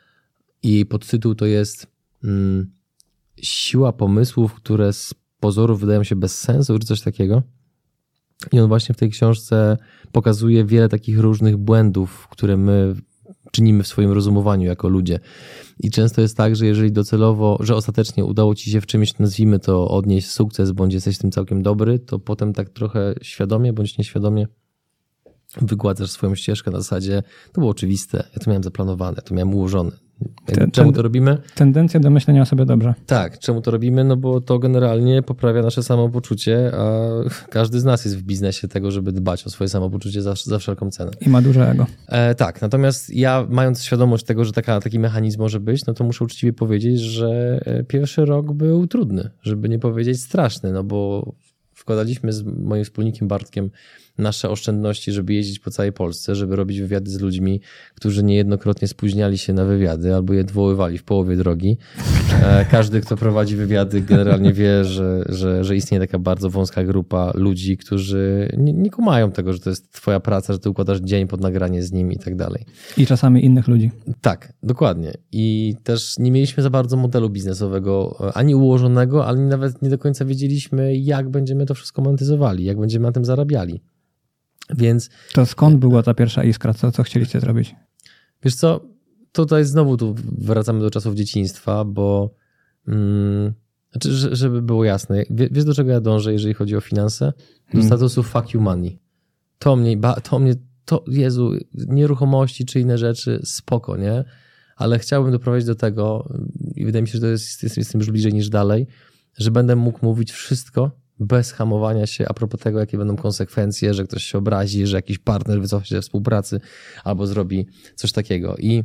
A: i jej podtytuł to jest hmm, Siła pomysłów, które z pozoru wydają się bez sensu, czy coś takiego. I on właśnie w tej książce pokazuje wiele takich różnych błędów, które my czynimy w swoim rozumowaniu jako ludzie. I często jest tak, że jeżeli docelowo, że ostatecznie udało ci się w czymś, nazwijmy to, odnieść sukces, bądź jesteś w tym całkiem dobry, to potem tak trochę świadomie, bądź nieświadomie wygładzasz swoją ścieżkę na zasadzie, to było oczywiste, ja to miałem zaplanowane, ja to miałem ułożone.
B: Ten,
A: czemu to robimy?
B: Tendencja do myślenia o sobie dobrze.
A: Tak, czemu to robimy? No bo to generalnie poprawia nasze samopoczucie, a każdy z nas jest w biznesie tego, żeby dbać o swoje samopoczucie za, za wszelką cenę.
B: I ma duże ego.
A: E, tak, natomiast ja mając świadomość tego, że taka, taki mechanizm może być, no to muszę uczciwie powiedzieć, że pierwszy rok był trudny, żeby nie powiedzieć straszny, no bo wkładaliśmy z moim wspólnikiem Bartkiem nasze oszczędności, żeby jeździć po całej Polsce, żeby robić wywiady z ludźmi, którzy niejednokrotnie spóźniali się na wywiady albo je odwoływali w połowie drogi. Każdy, kto prowadzi wywiady, generalnie wie, że, że, że istnieje taka bardzo wąska grupa ludzi, którzy nie, nie kumają tego, że to jest twoja praca, że ty układasz dzień pod nagranie z nimi i tak dalej.
B: I czasami innych ludzi.
A: Tak, dokładnie. I też nie mieliśmy za bardzo modelu biznesowego, ani ułożonego, ale nawet nie do końca wiedzieliśmy, jak będziemy to wszystko monetyzowali, jak będziemy na tym zarabiali. Więc,
B: to skąd była ta pierwsza iskra? Co, co chcieliście zrobić?
A: Wiesz co, tutaj znowu tu wracamy do czasów dzieciństwa, bo mm, znaczy, żeby było jasne, wiesz do czego ja dążę, jeżeli chodzi o finanse? Do hmm. statusu fuck you money. To mnie, to mnie, to Jezu, nieruchomości czy inne rzeczy, spoko, nie? Ale chciałbym doprowadzić do tego i wydaje mi się, że to jest, jest, jestem już bliżej niż dalej, że będę mógł mówić wszystko bez hamowania się a propos tego, jakie będą konsekwencje, że ktoś się obrazi, że jakiś partner wycofa się ze współpracy albo zrobi coś takiego. I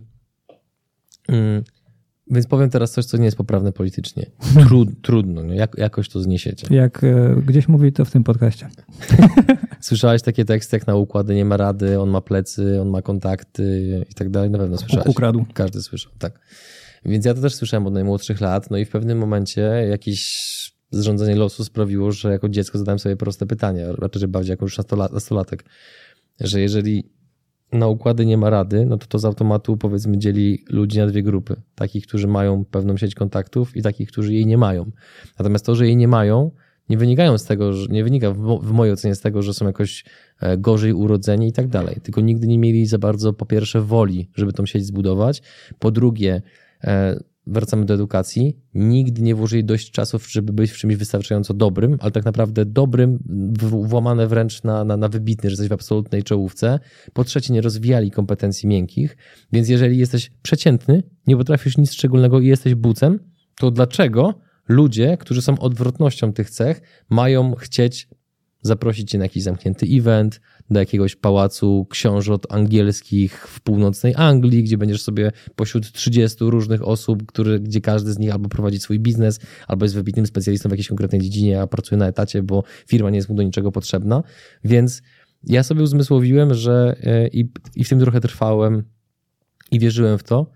A: mm, więc powiem teraz coś, co nie jest poprawne politycznie. Trud, trudno, no, jak, jakoś to zniesiecie.
B: Jak y, gdzieś mówi, to w tym podcaście.
A: Słyszałeś takie teksty jak na układy nie ma rady, on ma plecy, on ma kontakty i tak dalej? Na pewno słyszałeś.
B: Ukradł.
A: Każdy słyszał, tak. Więc ja to też słyszałem od najmłodszych lat, no i w pewnym momencie jakieś zrządzenie losu sprawiło, że jako dziecko zadałem sobie proste pytanie, raczej bardziej jako już nastolatek, że jeżeli na układy nie ma rady, no to to z automatu powiedzmy dzieli ludzi na dwie grupy. Takich, którzy mają pewną sieć kontaktów i takich, którzy jej nie mają. Natomiast to, że jej nie mają, nie wynikają z tego, że nie wynika w, mo- w mojej ocenie z tego, że są jakoś gorzej urodzeni i tak dalej. Tylko nigdy nie mieli za bardzo po pierwsze woli, żeby tą sieć zbudować. Po drugie, e, wracamy do edukacji, nigdy nie włożyli dość czasów, żeby być w czymś wystarczająco dobrym, ale tak naprawdę dobrym, w, włamane wręcz na, na, na wybitny, że jesteś w absolutnej czołówce. Po trzecie, nie rozwijali kompetencji miękkich, więc jeżeli jesteś przeciętny, nie potrafisz nic szczególnego i jesteś bucem, to dlaczego ludzie, którzy są odwrotnością tych cech, mają chcieć zaprosić cię na jakiś zamknięty event, do jakiegoś pałacu książąt angielskich w północnej Anglii, gdzie będziesz sobie pośród trzydziestu różnych osób, który, gdzie każdy z nich albo prowadzi swój biznes, albo jest wybitnym specjalistą w jakiejś konkretnej dziedzinie, a pracuje na etacie, bo firma nie jest mu do niczego potrzebna. Więc ja sobie uzmysłowiłem, że i, i w tym trochę trwałem i wierzyłem w to,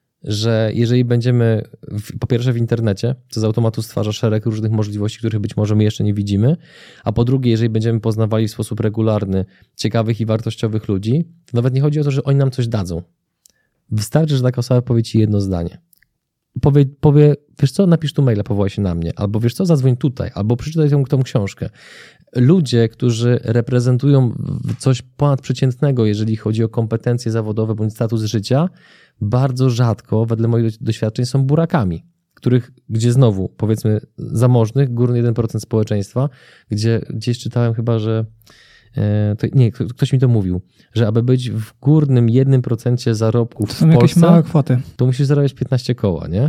A: że jeżeli będziemy w, po pierwsze w internecie, co z automatu stwarza szereg różnych możliwości, których być może my jeszcze nie widzimy, a po drugie, jeżeli będziemy poznawali w sposób regularny ciekawych i wartościowych ludzi, to nawet nie chodzi o to, że oni nam coś dadzą. Wystarczy, że taka osoba powie ci jedno zdanie. Powie, powie wiesz co, napisz tu maila, powołaj się na mnie, albo wiesz co, zadzwoń tutaj, albo przeczytaj tą, tą książkę. Ludzie, którzy reprezentują coś ponadprzeciętnego, jeżeli chodzi o kompetencje zawodowe bądź status życia, bardzo rzadko, wedle moich doświadczeń, są burakami, których, gdzie znowu, powiedzmy, zamożnych, górny jeden procent społeczeństwa, gdzie gdzieś czytałem chyba, że e, to, nie, ktoś mi to mówił, że aby być w górnym jednym procencie zarobków w Polsce,
B: to są jakieś małe kwoty.
A: To musisz zarabiać piętnaście koła, nie?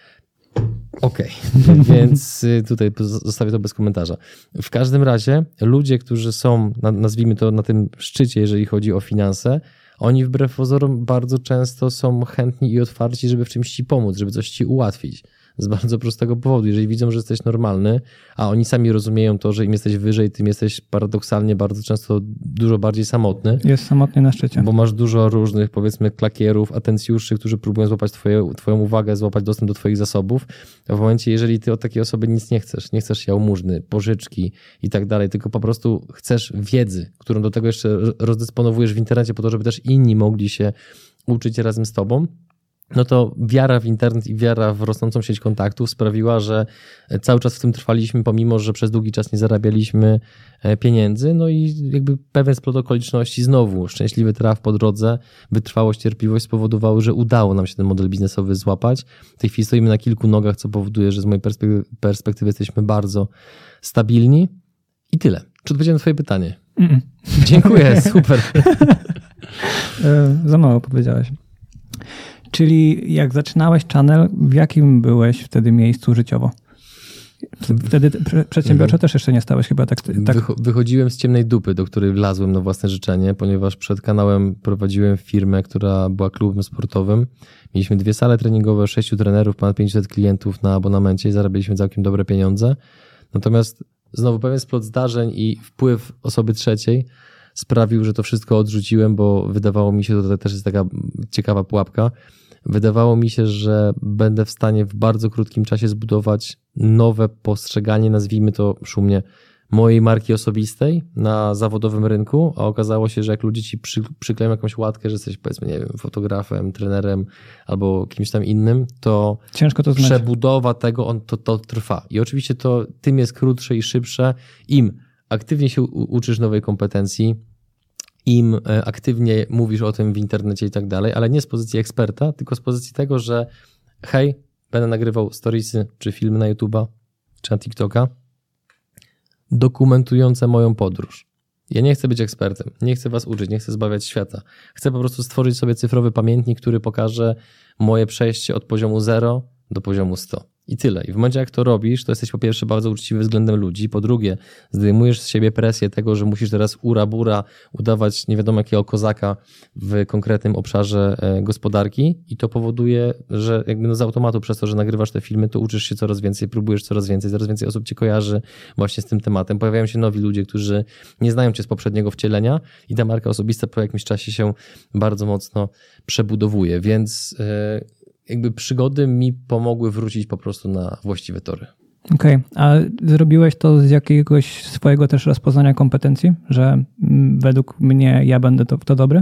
A: Okej, okay. Więc tutaj zostawię to bez komentarza. W każdym razie ludzie, którzy są, nazwijmy to, na tym szczycie, jeżeli chodzi o finanse, oni wbrew pozorom bardzo często są chętni i otwarci, żeby w czymś ci pomóc, żeby coś ci ułatwić. Z bardzo prostego powodu. Jeżeli widzą, że jesteś normalny, a oni sami rozumieją to, że im jesteś wyżej, tym jesteś paradoksalnie bardzo często dużo bardziej samotny.
B: Jest samotny na szczycie.
A: Bo masz dużo różnych, powiedzmy, klakierów, atencjuszy, którzy próbują złapać twoje, twoją uwagę, złapać dostęp do twoich zasobów. A w momencie, jeżeli ty od takiej osoby nic nie chcesz, nie chcesz jałmużny, pożyczki i tak dalej, tylko po prostu chcesz wiedzy, którą do tego jeszcze rozdysponowujesz w internecie po to, żeby też inni mogli się uczyć razem z tobą, no to wiara w internet i wiara w rosnącą sieć kontaktów sprawiła, że cały czas w tym trwaliśmy, pomimo że przez długi czas nie zarabialiśmy pieniędzy. No i jakby pewien splot okoliczności, znowu szczęśliwy traf po drodze, wytrwałość, cierpliwość spowodowały, że udało nam się ten model biznesowy złapać. W tej chwili stoimy na kilku nogach, co powoduje, że z mojej perspektywy, perspektywy jesteśmy bardzo stabilni. I tyle. Czy odpowiedziałem na twoje pytanie? Mm. Dziękuję, super.
B: Za mało powiedziałeś. Czyli jak zaczynałeś channel, w jakim byłeś wtedy miejscu życiowo? Wtedy przedsiębiorczo mhm. też jeszcze nie stałeś chyba tak, tak...
A: Wychodziłem z ciemnej dupy, do której wlazłem na własne życzenie, ponieważ przed kanałem prowadziłem firmę, która była klubem sportowym. Mieliśmy dwie sale treningowe, sześciu trenerów, ponad pięćset klientów na abonamencie i zarabialiśmy całkiem dobre pieniądze. Natomiast znowu pewien splot zdarzeń i wpływ osoby trzeciej sprawił, że to wszystko odrzuciłem, bo wydawało mi się, to też jest taka ciekawa pułapka, wydawało mi się, że będę w stanie w bardzo krótkim czasie zbudować nowe postrzeganie, nazwijmy to szumnie, mojej marki osobistej na zawodowym rynku, a okazało się, że jak ludzie ci przy, przykleją jakąś łatkę, że jesteś, powiedzmy, nie wiem, fotografem, trenerem albo kimś tam innym, to
B: ciężko to znać.
A: Przebudowa tego, on, to, to trwa. I oczywiście to tym jest krótsze i szybsze, im aktywnie się u, uczysz nowej kompetencji, im aktywnie mówisz o tym w internecie i tak dalej, ale nie z pozycji eksperta, tylko z pozycji tego, że hej, będę nagrywał storiesy, czy filmy na YouTube'a, czy na TikToka, dokumentujące moją podróż. Ja nie chcę być ekspertem, nie chcę was uczyć, nie chcę zbawiać świata. Chcę po prostu stworzyć sobie cyfrowy pamiętnik, który pokaże moje przejście od poziomu zero do poziomu sto. I tyle. I w momencie, jak to robisz, to jesteś po pierwsze bardzo uczciwy względem ludzi, po drugie zdejmujesz z siebie presję tego, że musisz teraz ura-bura udawać nie wiadomo jakiego kozaka w konkretnym obszarze gospodarki i to powoduje, że jakby no z automatu przez to, że nagrywasz te filmy, to uczysz się coraz więcej, próbujesz coraz więcej, coraz więcej osób cię kojarzy właśnie z tym tematem. Pojawiają się nowi ludzie, którzy nie znają cię z poprzedniego wcielenia i ta marka osobista po jakimś czasie się bardzo mocno przebudowuje, więc jakby przygody mi pomogły wrócić po prostu na właściwe tory.
B: Okej, okay. A zrobiłeś to z jakiegoś swojego też rozpoznania kompetencji, że według mnie ja będę to, to dobry?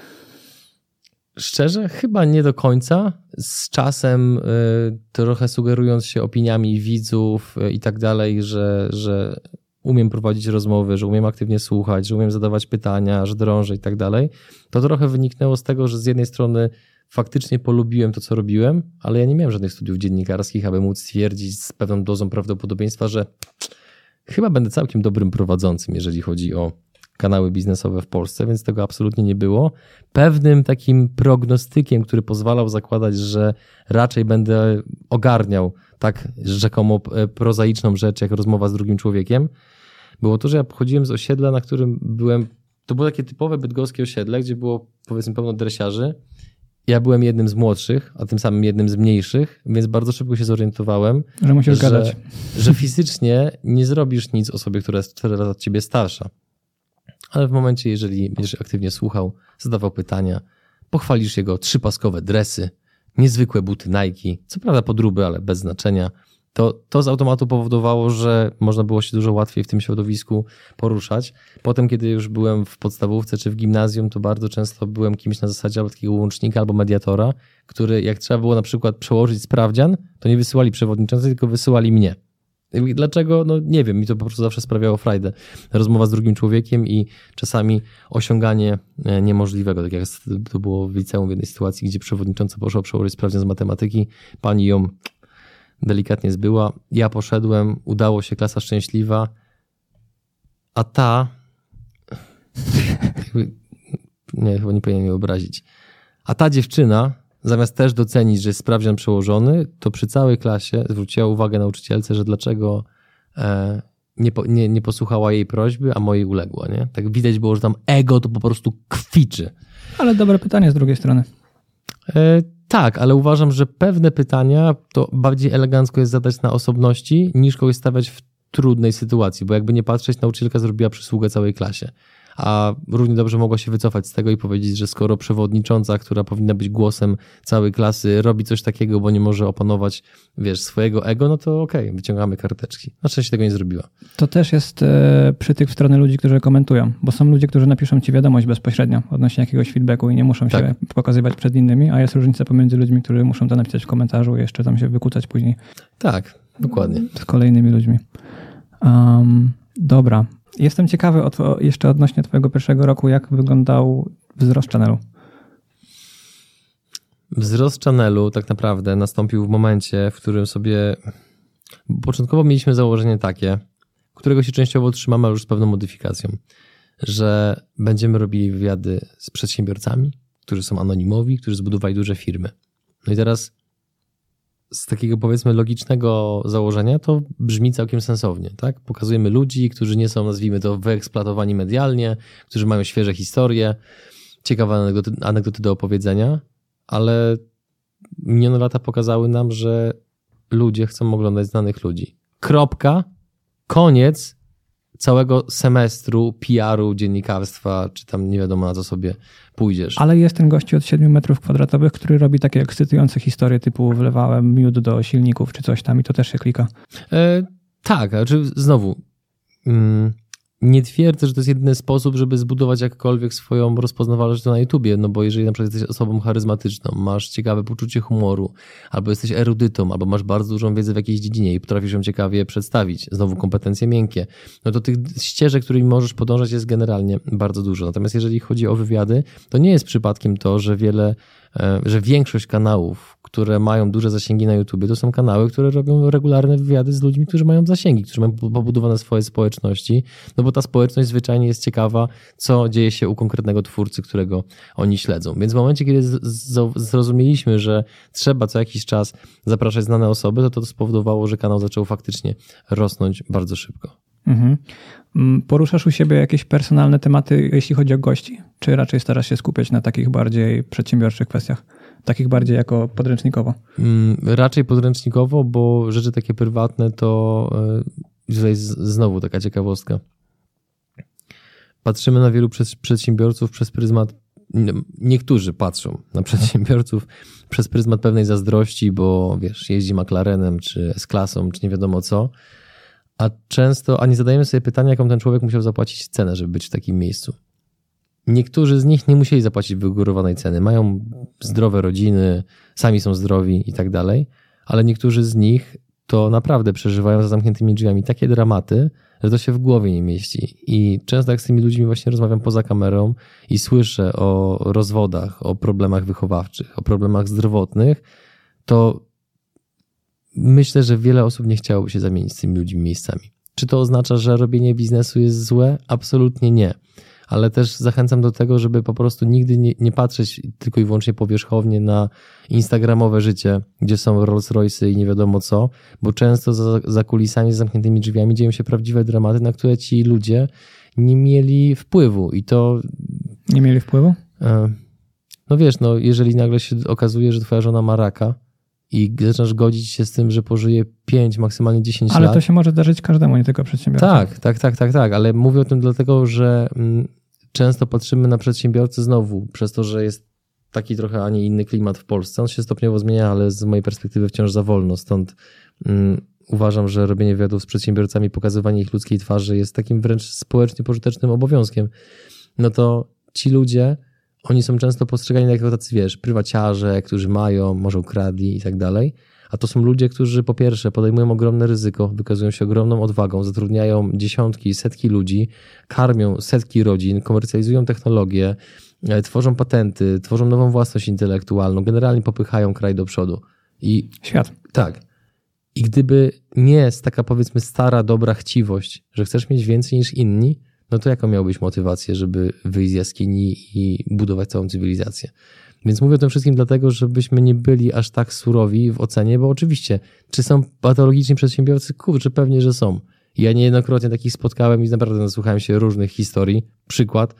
A: Szczerze? Chyba nie do końca. Z czasem y, trochę sugerując się opiniami widzów y, i tak dalej, że, że umiem prowadzić rozmowy, że umiem aktywnie słuchać, że umiem zadawać pytania, że drążę i tak dalej, to trochę wyniknęło z tego, że z jednej strony faktycznie polubiłem to, co robiłem, ale ja nie miałem żadnych studiów dziennikarskich, aby móc stwierdzić z pewną dozą prawdopodobieństwa, że chyba będę całkiem dobrym prowadzącym, jeżeli chodzi o kanały biznesowe w Polsce, więc tego absolutnie nie było. Pewnym takim prognostykiem, który pozwalał zakładać, że raczej będę ogarniał tak rzekomo prozaiczną rzecz, jak rozmowa z drugim człowiekiem, było to, że ja pochodziłem z osiedla, na którym byłem, to było takie typowe bydgoskie osiedle, gdzie było powiedzmy pełno dresiarzy. Ja byłem jednym z młodszych, a tym samym jednym z mniejszych, więc bardzo szybko się zorientowałem,
B: że musisz
A: że,
B: gadać.
A: że fizycznie nie zrobisz nic osobie, która jest cztery lata od ciebie starsza. Ale w momencie, jeżeli będziesz aktywnie słuchał, zadawał pytania, pochwalisz jego trzypaskowe dresy, niezwykłe buty Nike, co prawda podróby, ale bez znaczenia, to, to z automatu powodowało, że można było się dużo łatwiej w tym środowisku poruszać. Potem, kiedy już byłem w podstawówce czy w gimnazjum, to bardzo często byłem kimś na zasadzie albo takiego łącznika, albo mediatora, który jak trzeba było na przykład przełożyć sprawdzian, to nie wysyłali przewodniczącej, tylko wysyłali mnie. Dlaczego? No nie wiem, mi to po prostu zawsze sprawiało frajdę. Rozmowa z drugim człowiekiem i czasami osiąganie niemożliwego. Tak jak to było w liceum w jednej sytuacji, gdzie przewodnicząca poszła przełożyć sprawdzian z matematyki, pani ją delikatnie zbyła. Ja poszedłem, udało się, klasa szczęśliwa, a ta nie, chyba nie powinien mnie obrazić. A ta dziewczyna, zamiast też docenić, że jest sprawdzian przełożony, to przy całej klasie zwróciła uwagę nauczycielce, że dlaczego e, nie, po, nie, nie posłuchała jej prośby, a mojej uległa. Nie? Tak widać było, że tam ego to po prostu kwiczy.
B: Ale dobre pytanie z drugiej strony.
A: E, tak, ale uważam, że pewne pytania to bardziej elegancko jest zadać na osobności, niż kogoś stawiać w trudnej sytuacji, bo jakby nie patrzeć, nauczycielka zrobiła przysługę całej klasie. A równie dobrze mogła się wycofać z tego i powiedzieć, że skoro przewodnicząca, która powinna być głosem całej klasy, robi coś takiego, bo nie może opanować, wiesz, swojego ego, no to okej, okay, wyciągamy karteczki. Na szczęście tego nie zrobiła.
B: To też jest e, przytyk w stronę ludzi, którzy komentują, bo są ludzie, którzy napiszą ci wiadomość bezpośrednio odnośnie jakiegoś feedbacku i nie muszą tak się pokazywać przed innymi, a jest różnica pomiędzy ludźmi, którzy muszą to napisać w komentarzu i jeszcze tam się wykłócać później.
A: Tak, dokładnie.
B: Z kolejnymi ludźmi. Um, dobra. Jestem ciekawy od, jeszcze odnośnie twojego pierwszego roku, jak wyglądał wzrost channelu.
A: Wzrost channelu tak naprawdę nastąpił w momencie, w którym sobie... Początkowo mieliśmy założenie takie, którego się częściowo trzymamy, ale już z pewną modyfikacją, że będziemy robili wywiady z przedsiębiorcami, którzy są anonimowi, którzy zbudowali duże firmy. No i teraz z takiego powiedzmy logicznego założenia to brzmi całkiem sensownie, tak? Pokazujemy ludzi, którzy nie są, nazwijmy to, wyeksploatowani medialnie, którzy mają świeże historie, ciekawe anegdoty, anegdoty do opowiedzenia, ale minione lata pokazały nam, że ludzie chcą oglądać znanych ludzi. Kropka, koniec całego semestru P R u, dziennikarstwa, czy tam nie wiadomo na co sobie pójdziesz.
B: Ale jest ten gościu od siedmiu metrów kwadratowych, który robi takie ekscytujące historie typu wlewałem miód do silników, czy coś tam i to też się klika.
A: E, tak, ale czy znowu mm, nie twierdzę, że to jest jedyny sposób, żeby zbudować jakkolwiek swoją rozpoznawalność na YouTubie, no bo jeżeli na przykład jesteś osobą charyzmatyczną, masz ciekawe poczucie humoru, albo jesteś erudytą, albo masz bardzo dużą wiedzę w jakiejś dziedzinie i potrafisz ją ciekawie przedstawić, znowu kompetencje miękkie, no to tych ścieżek, którymi możesz podążać jest generalnie bardzo dużo. Natomiast jeżeli chodzi o wywiady, to nie jest przypadkiem to, że wiele że większość kanałów, które mają duże zasięgi na YouTubie, to są kanały, które robią regularne wywiady z ludźmi, którzy mają zasięgi, którzy mają pobudowane swoje społeczności, no bo ta społeczność zwyczajnie jest ciekawa, co dzieje się u konkretnego twórcy, którego oni śledzą. Więc w momencie, kiedy z- z- zrozumieliśmy, że trzeba co jakiś czas zapraszać znane osoby, to to spowodowało, że kanał zaczął faktycznie rosnąć bardzo szybko.
B: Mhm. Poruszasz u siebie jakieś personalne tematy, jeśli chodzi o gości? Czy raczej starasz się skupiać na takich bardziej przedsiębiorczych kwestiach? Takich bardziej jako podręcznikowo?
A: Raczej podręcznikowo, bo rzeczy takie prywatne to tutaj znowu taka ciekawostka. Patrzymy na wielu przedsiębiorców przez pryzmat, niektórzy patrzą na przedsiębiorców przez pryzmat pewnej zazdrości, bo wiesz, jeździ McLarenem, czy S-klasą, czy nie wiadomo co. A często, a nie zadajemy sobie pytania, jaką ten człowiek musiał zapłacić cenę, żeby być w takim miejscu. Niektórzy z nich nie musieli zapłacić wygórowanej ceny. Mają zdrowe rodziny, sami są zdrowi i tak dalej, ale niektórzy z nich to naprawdę przeżywają za zamkniętymi drzwiami takie dramaty, że to się w głowie nie mieści. I często jak z tymi ludźmi właśnie rozmawiam poza kamerą i słyszę o rozwodach, o problemach wychowawczych, o problemach zdrowotnych, to myślę, że wiele osób nie chciałoby się zamienić z tymi ludźmi miejscami. Czy to oznacza, że robienie biznesu jest złe? Absolutnie nie. Ale też zachęcam do tego, żeby po prostu nigdy nie, nie patrzeć tylko i wyłącznie powierzchownie na instagramowe życie, gdzie są Rolls Royce'y i nie wiadomo co, bo często za, za kulisami, z zamkniętymi drzwiami dzieją się prawdziwe dramaty, na które ci ludzie nie mieli wpływu i to...
B: Nie mieli wpływu?
A: No wiesz, no jeżeli nagle się okazuje, że twoja żona ma raka, i zaczynasz godzić się z tym, że pożyje pięć, maksymalnie dziesięć
B: ale lat. Ale to się może zdarzyć każdemu, nie tylko przedsiębiorcy.
A: Tak, tak, tak, tak, tak, ale mówię o tym dlatego, że często patrzymy na przedsiębiorcę znowu, przez to, że jest taki trochę, a nie inny klimat w Polsce. On się stopniowo zmienia, ale z mojej perspektywy wciąż za wolno, stąd um, uważam, że robienie wywiadów z przedsiębiorcami, pokazywanie ich ludzkiej twarzy jest takim wręcz społecznie pożytecznym obowiązkiem. No to ci ludzie, oni są często postrzegani jako tacy, wiesz, prywaciarze, którzy mają, może ukradli i tak dalej. A to są ludzie, którzy po pierwsze podejmują ogromne ryzyko, wykazują się ogromną odwagą, zatrudniają dziesiątki, setki ludzi, karmią setki rodzin, komercjalizują technologię, tworzą patenty, tworzą nową własność intelektualną, generalnie popychają kraj do przodu. I
B: świat.
A: Tak. I gdyby nie jest taka, powiedzmy, stara, dobra chciwość, że chcesz mieć więcej niż inni, no to jaką miałbyś motywację, żeby wyjść z jaskini i budować całą cywilizację? Więc mówię o tym wszystkim dlatego, żebyśmy nie byli aż tak surowi w ocenie, bo oczywiście, czy są patologiczni przedsiębiorcy? Kurczę, pewnie, że są. Ja niejednokrotnie takich spotkałem i naprawdę nasłuchałem się różnych historii. Przykład.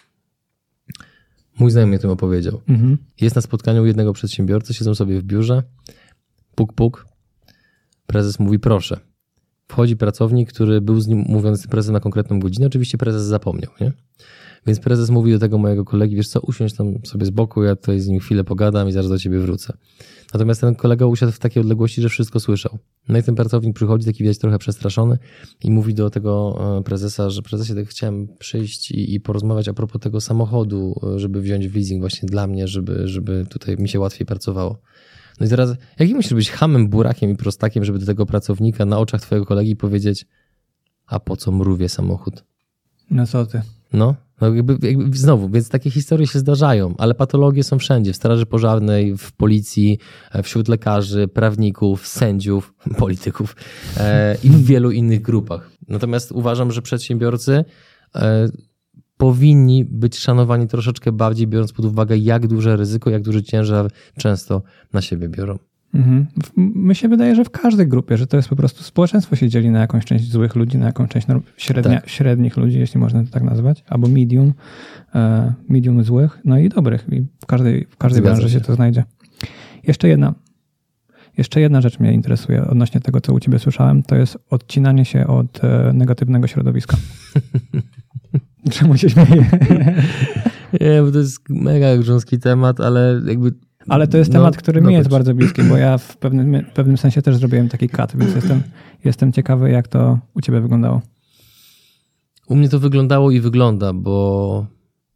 A: Mój znajomy mi o tym opowiedział. Mhm. Jest na spotkaniu u jednego przedsiębiorcy, siedzą sobie w biurze, puk, puk. Prezes mówi proszę. Wchodzi pracownik, który był z nim mówiąc z prezesem na konkretną godzinę. Oczywiście prezes zapomniał, nie? Więc prezes mówi do tego mojego kolegi, wiesz co, usiądź tam sobie z boku, ja tutaj z nim chwilę pogadam i zaraz do ciebie wrócę. Natomiast ten kolega usiadł w takiej odległości, że wszystko słyszał. No i ten pracownik przychodzi, taki widać trochę przestraszony i mówi do tego prezesa, że prezesie, tak chciałem przyjść i, i porozmawiać a propos tego samochodu, żeby wziąć w leasing właśnie dla mnie, żeby, żeby tutaj mi się łatwiej pracowało. No i teraz, jaki musisz być chamem, burakiem i prostakiem, żeby do tego pracownika na oczach twojego kolegi powiedzieć, a po co mrówie samochód?
B: No co ty?
A: No, no jakby, jakby znowu, więc takie historie się zdarzają, ale patologie są wszędzie, w straży pożarnej, w policji, wśród lekarzy, prawników, sędziów, polityków e, i w wielu innych grupach. Natomiast uważam, że przedsiębiorcy e, powinni być szanowani troszeczkę bardziej, biorąc pod uwagę, jak duże ryzyko, jak duży ciężar często na siebie biorą.
B: Mhm. Mi się wydaje, że w każdej grupie, że to jest po prostu społeczeństwo się dzieli na jakąś część złych ludzi, na jakąś część średnia, tak. średnich ludzi, jeśli można to tak nazwać, albo medium, medium złych, no i dobrych. I w każdej, w każdej branży się to znajdzie. Jeszcze jedna, jeszcze jedna rzecz mnie interesuje odnośnie tego, co u ciebie słyszałem, to jest odcinanie się od negatywnego środowiska. Czemu się śmieję?
A: Nie, bo to jest mega grząski temat, ale jakby...
B: Ale to jest temat, no, który mi jest bardzo bliski, bo ja w pewnym, w pewnym sensie też zrobiłem taki cut, więc jestem, jestem ciekawy, jak to u ciebie wyglądało.
A: U mnie to wyglądało i wygląda, bo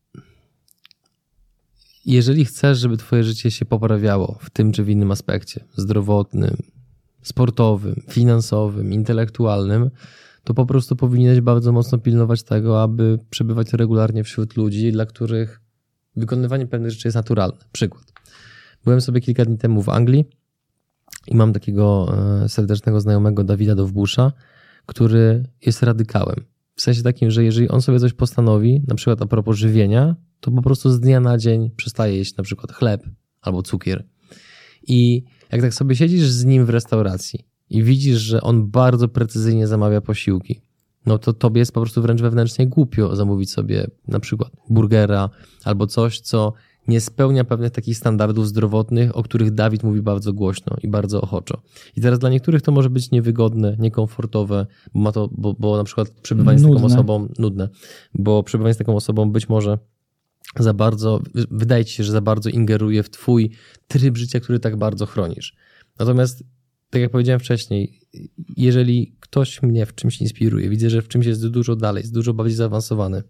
A: jeżeli chcesz, żeby twoje życie się poprawiało w tym czy w innym aspekcie, zdrowotnym, sportowym, finansowym, intelektualnym, to po prostu powinieneś bardzo mocno pilnować tego, aby przebywać regularnie wśród ludzi, dla których Wykonywanie pewnych rzeczy jest naturalne. Przykład. Byłem sobie kilka dni temu w Anglii i mam takiego serdecznego znajomego Dawida Dowbusza, który jest radykałem. W sensie takim, że jeżeli on sobie coś postanowi, na przykład a propos żywienia, to po prostu z dnia na dzień przestaje jeść na przykład chleb albo cukier. I jak tak sobie siedzisz z nim w restauracji i widzisz, że on bardzo precyzyjnie zamawia posiłki, no to tobie jest po prostu wręcz wewnętrznie głupio zamówić sobie na przykład burgera albo coś, co nie spełnia pewnych takich standardów zdrowotnych, o których Dawid mówi bardzo głośno i bardzo ochoczo. I teraz dla niektórych to może być niewygodne, niekomfortowe, bo, ma to, bo, bo na przykład przebywanie z taką osobą, nudne, bo przebywanie z taką osobą być może za bardzo, wydaje ci się, że za bardzo ingeruje w twój tryb życia, który tak bardzo chronisz. Natomiast, tak jak powiedziałem wcześniej, jeżeli ktoś mnie w czymś inspiruje, widzę, że w czymś jest dużo dalej, jest dużo bardziej zaawansowany,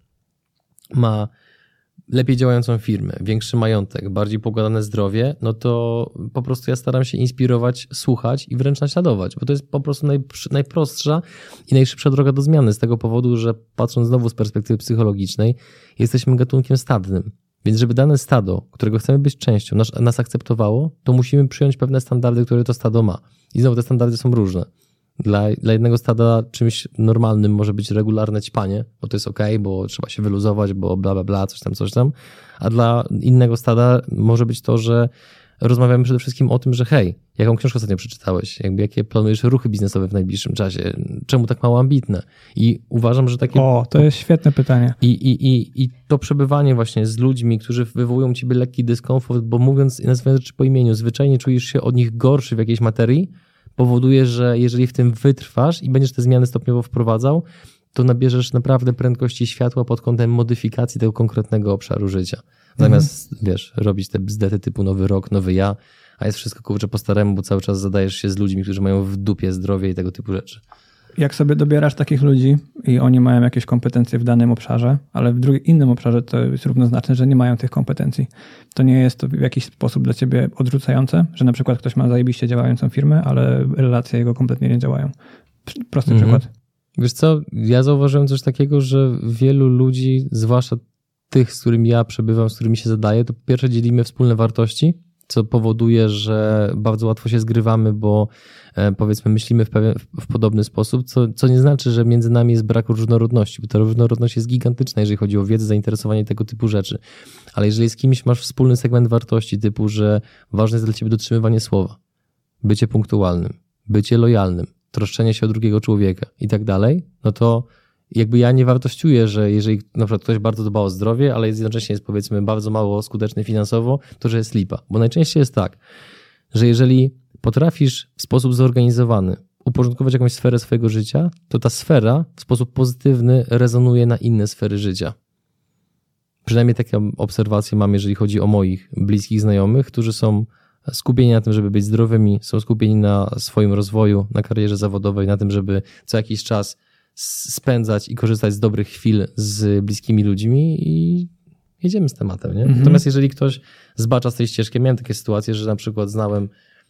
A: ma lepiej działającą firmę, większy majątek, bardziej poukładane zdrowie, no to po prostu ja staram się inspirować, słuchać i wręcz naśladować, bo to jest po prostu najprostsza i najszybsza droga do zmiany z tego powodu, że patrząc znowu z perspektywy psychologicznej, jesteśmy gatunkiem stadnym. Więc żeby dane stado, którego chcemy być częścią, nas, nas akceptowało, to musimy przyjąć pewne standardy, które to stado ma. I znowu te standardy są różne. Dla, dla jednego stada czymś normalnym może być regularne ćpanie, bo to jest okej, bo trzeba się wyluzować, bo bla, bla, bla, coś tam, coś tam. A dla innego stada może być to, że rozmawiamy przede wszystkim o tym, że hej, jaką książkę ostatnio przeczytałeś? Jakby jakie planujesz ruchy biznesowe w najbliższym czasie? Czemu tak mało ambitne? I uważam, że takie...
B: O, to jest świetne pytanie.
A: I, i, i, i to przebywanie właśnie z ludźmi, którzy wywołują u ciebie lekki dyskomfort, bo mówiąc i nazywając rzeczy po imieniu, zwyczajnie czujesz się od nich gorszy w jakiejś materii, powoduje, że jeżeli w tym wytrwasz i będziesz te zmiany stopniowo wprowadzał, to nabierzesz naprawdę prędkości światła pod kątem modyfikacji tego konkretnego obszaru życia. Zamiast, mhm. wiesz, robić te bzdety typu nowy rok, nowy ja, a jest wszystko kurczę po staremu, bo cały czas zadajesz się z ludźmi, którzy mają w dupie zdrowie i tego typu rzeczy.
B: Jak sobie dobierasz takich ludzi i oni mają jakieś kompetencje w danym obszarze, ale w drugim, innym obszarze to jest równoznaczne, że nie mają tych kompetencji. To nie jest to w jakiś sposób dla ciebie odrzucające, że na przykład ktoś ma zajebiście działającą firmę, ale relacje jego kompletnie nie działają. Prosty mhm. przykład.
A: Wiesz co, ja zauważyłem coś takiego, że wielu ludzi, zwłaszcza tych, z którymi ja przebywam, z którymi się zadaję, to po pierwsze dzielimy wspólne wartości, co powoduje, że bardzo łatwo się zgrywamy, bo e, powiedzmy myślimy w, pewien, w podobny sposób, co, co nie znaczy, że między nami jest brak różnorodności, bo ta różnorodność jest gigantyczna, jeżeli chodzi o wiedzę, zainteresowanie tego typu rzeczy. Ale jeżeli z kimś masz wspólny segment wartości typu, że ważne jest dla ciebie dotrzymywanie słowa, bycie punktualnym, bycie lojalnym, troszczenie się o drugiego człowieka i tak dalej, no to jakby ja nie wartościuję, że jeżeli na przykład ktoś bardzo dba o zdrowie, ale jednocześnie jest powiedzmy bardzo mało skuteczny finansowo, to że jest lipa. Bo najczęściej jest tak, że jeżeli potrafisz w sposób zorganizowany uporządkować jakąś sferę swojego życia, to ta sfera w sposób pozytywny rezonuje na inne sfery życia. Przynajmniej taką obserwację mam, jeżeli chodzi o moich bliskich znajomych, którzy są skupieni na tym, żeby być zdrowymi, są skupieni na swoim rozwoju, na karierze zawodowej, na tym, żeby co jakiś czas spędzać i korzystać z dobrych chwil z bliskimi ludźmi i jedziemy z tematem, nie? Mhm. Natomiast jeżeli ktoś zbacza z tej ścieżki, miałem takie sytuacje, że na przykład znałem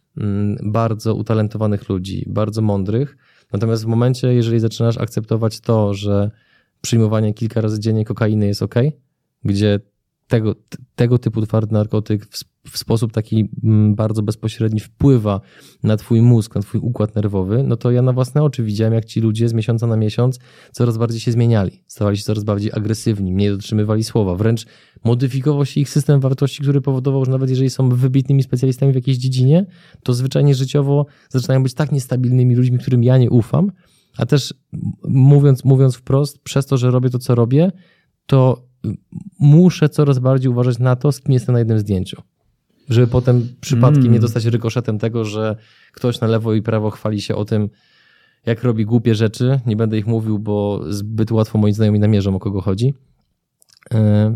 A: bardzo utalentowanych ludzi, bardzo mądrych, natomiast w momencie, jeżeli zaczynasz akceptować to, że przyjmowanie kilka razy dziennie kokainy jest ok, gdzie tego, tego typu twardy narkotyk w, w sposób taki bardzo bezpośredni wpływa na twój mózg, na twój układ nerwowy, no to ja na własne oczy widziałem, jak ci ludzie z miesiąca na miesiąc coraz bardziej się zmieniali. Stawali się coraz bardziej agresywni, mniej dotrzymywali słowa. Wręcz modyfikował się ich system wartości, który powodował, że nawet jeżeli są wybitnymi specjalistami w jakiejś dziedzinie, to zwyczajnie życiowo zaczynają być tak niestabilnymi ludźmi, którym ja nie ufam, a też mówiąc, mówiąc wprost, przez to, że robię to, co robię, to muszę coraz bardziej uważać na to, z kim jestem na jednym zdjęciu. Żeby potem przypadkiem mm. nie dostać rykoszetem tego, że ktoś na lewo i prawo chwali się o tym, jak robi głupie rzeczy. Nie będę ich mówił, bo zbyt łatwo moi znajomi namierzą, o kogo chodzi. Yy,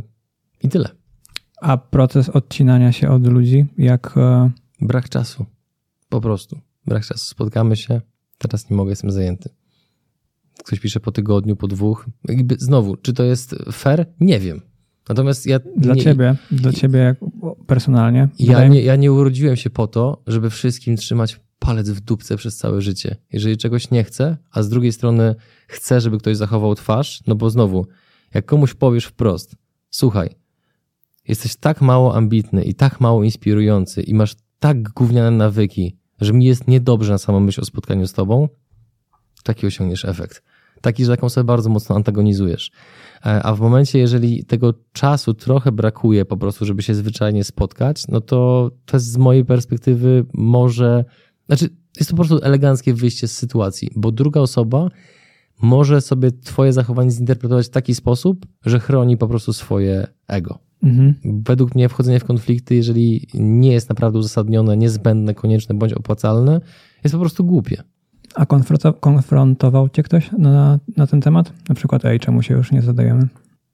A: I tyle.
B: A proces odcinania się od ludzi, jak...
A: Brak czasu. Po prostu. Brak czasu. Spotkamy się. Teraz nie mogę, jestem zajęty. Ktoś pisze po tygodniu, po dwóch. Jakby znowu, czy to jest fair? Nie wiem. Natomiast ja...
B: Dla
A: nie,
B: ciebie, dla ciebie jak personalnie.
A: Ja nie, ja nie urodziłem się po to, żeby wszystkim trzymać palec w dupce przez całe życie. Jeżeli czegoś nie chcę, a z drugiej strony chcę, żeby ktoś zachował twarz, no bo znowu, jak komuś powiesz wprost, słuchaj, jesteś tak mało ambitny i tak mało inspirujący i masz tak gówniane nawyki, że mi jest niedobrze na samą myśl o spotkaniu z tobą, taki osiągniesz efekt. Taki, że taką sobie bardzo mocno antagonizujesz. A w momencie, jeżeli tego czasu trochę brakuje po prostu, żeby się zwyczajnie spotkać, no to to jest z mojej perspektywy może... Znaczy, jest to po prostu eleganckie wyjście z sytuacji, bo druga osoba może sobie twoje zachowanie zinterpretować w taki sposób, że chroni po prostu swoje ego. Mhm. Według mnie wchodzenie w konflikty, jeżeli nie jest naprawdę uzasadnione, niezbędne, konieczne bądź opłacalne, jest po prostu głupie.
B: A konfronto- konfrontował cię ktoś na, na ten temat? Na przykład, ej, czemu się już nie zadajemy?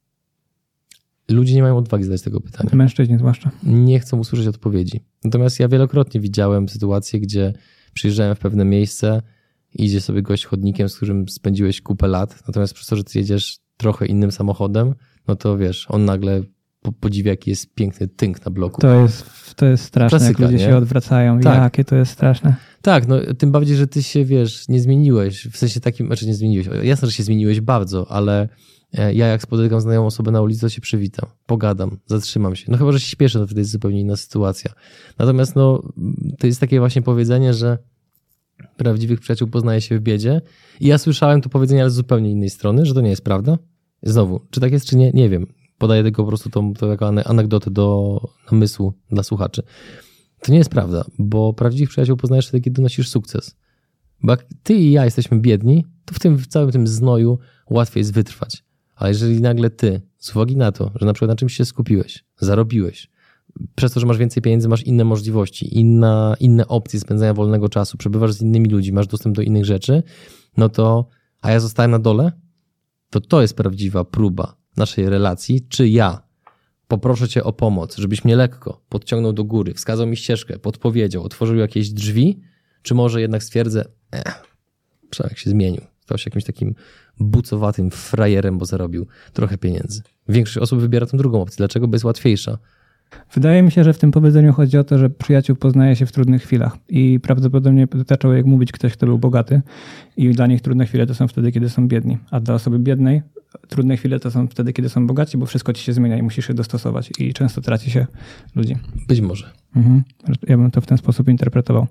A: Ludzie nie mają odwagi zadać tego pytania.
B: Mężczyźni zwłaszcza.
A: Nie chcą usłyszeć odpowiedzi. Natomiast ja wielokrotnie widziałem sytuacje, gdzie przyjeżdżałem w pewne miejsce, idzie sobie gość chodnikiem, z którym spędziłeś kupę lat, natomiast przez to, że ty jedziesz trochę innym samochodem, no to wiesz, on nagle podziwia, jaki jest piękny tynk na bloku.
B: To jest, to jest straszne, Klasyka, jak ludzie nie? się odwracają. Tak. Jakie to jest straszne.
A: Tak, no tym bardziej, że ty się, wiesz, nie zmieniłeś, w sensie takim, znaczy nie zmieniłeś, jasne, że się zmieniłeś bardzo, ale ja jak spotykam znajomą osobę na ulicy, to się przywitam, pogadam, zatrzymam się. No chyba, że się śpieszę, to wtedy jest zupełnie inna sytuacja. Natomiast no, to jest takie właśnie powiedzenie, że prawdziwych przyjaciół poznaje się w biedzie i ja słyszałem to powiedzenie, ale z zupełnie innej strony, że to nie jest prawda. Znowu, czy tak jest, czy nie, nie wiem. Podaję tylko po prostu tą, tą jako anegdotę do namysłu dla słuchaczy. To nie jest prawda, bo prawdziwych przyjaciół poznajesz wtedy, kiedy donosisz sukces. Bo jak ty i ja jesteśmy biedni, to w tym w całym tym znoju łatwiej jest wytrwać. Ale jeżeli nagle ty, z uwagi na to, że na przykład na czymś się skupiłeś, zarobiłeś, przez to, że masz więcej pieniędzy, masz inne możliwości, inna, inne opcje spędzania wolnego czasu, przebywasz z innymi ludźmi, masz dostęp do innych rzeczy, no to, a ja zostałem na dole, to to jest prawdziwa próba naszej relacji, czy ja poproszę cię o pomoc, żebyś mnie lekko podciągnął do góry, wskazał mi ścieżkę, podpowiedział, otworzył jakieś drzwi, czy może jednak stwierdzę, eh, jak się zmienił, stał się jakimś takim bucowatym frajerem, bo zarobił trochę pieniędzy. Większość osób wybiera tę drugą opcję. Dlaczego? Bo jest łatwiejsza.
B: Wydaje mi się, że w tym powiedzeniu chodzi o to, że przyjaciół poznaje się w trudnych chwilach i prawdopodobnie zaczął jak mówić ktoś, kto był bogaty i dla nich trudne chwile to są wtedy, kiedy są biedni, a dla osoby biednej trudne chwile to są wtedy, kiedy są bogaci, bo wszystko ci się zmienia i musisz się dostosować i często traci się ludzi.
A: Być może.
B: Mhm. Ja bym to w ten sposób interpretował.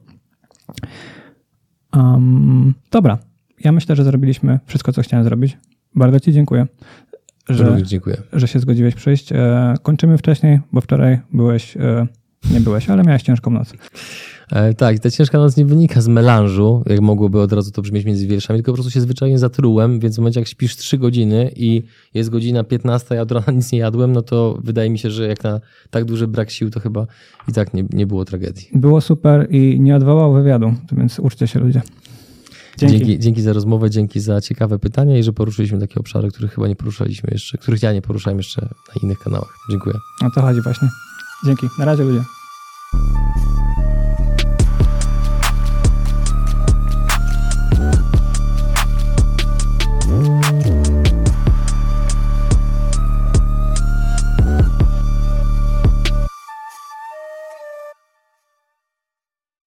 B: Um, dobra. Ja myślę, że zrobiliśmy wszystko, co chciałem zrobić. Bardzo ci dziękuję. Że,
A: dziękuję.
B: że się zgodziłeś przyjść. E, kończymy wcześniej, bo wczoraj byłeś, e, nie byłeś, ale miałeś ciężką noc.
A: E, tak, ta ciężka noc nie wynika z melanżu, jak mogłoby od razu to brzmieć między wierszami, tylko po prostu się zwyczajnie zatrułem, więc w momencie jak śpisz trzy godziny i jest godzina piętnasta, ja od rana nic nie jadłem, no to wydaje mi się, że jak na tak duży brak sił, to chyba i tak nie, nie było tragedii.
B: Było super i nie odwołał wywiadu, więc uczcie się ludzie.
A: Dzięki. Dzięki, dzięki za rozmowę, dzięki za ciekawe pytania i że poruszyliśmy takie obszary, których chyba nie poruszaliśmy jeszcze, których ja nie poruszałem jeszcze na innych kanałach. Dziękuję.
B: O to chodzi właśnie. Dzięki. Na razie ludzie.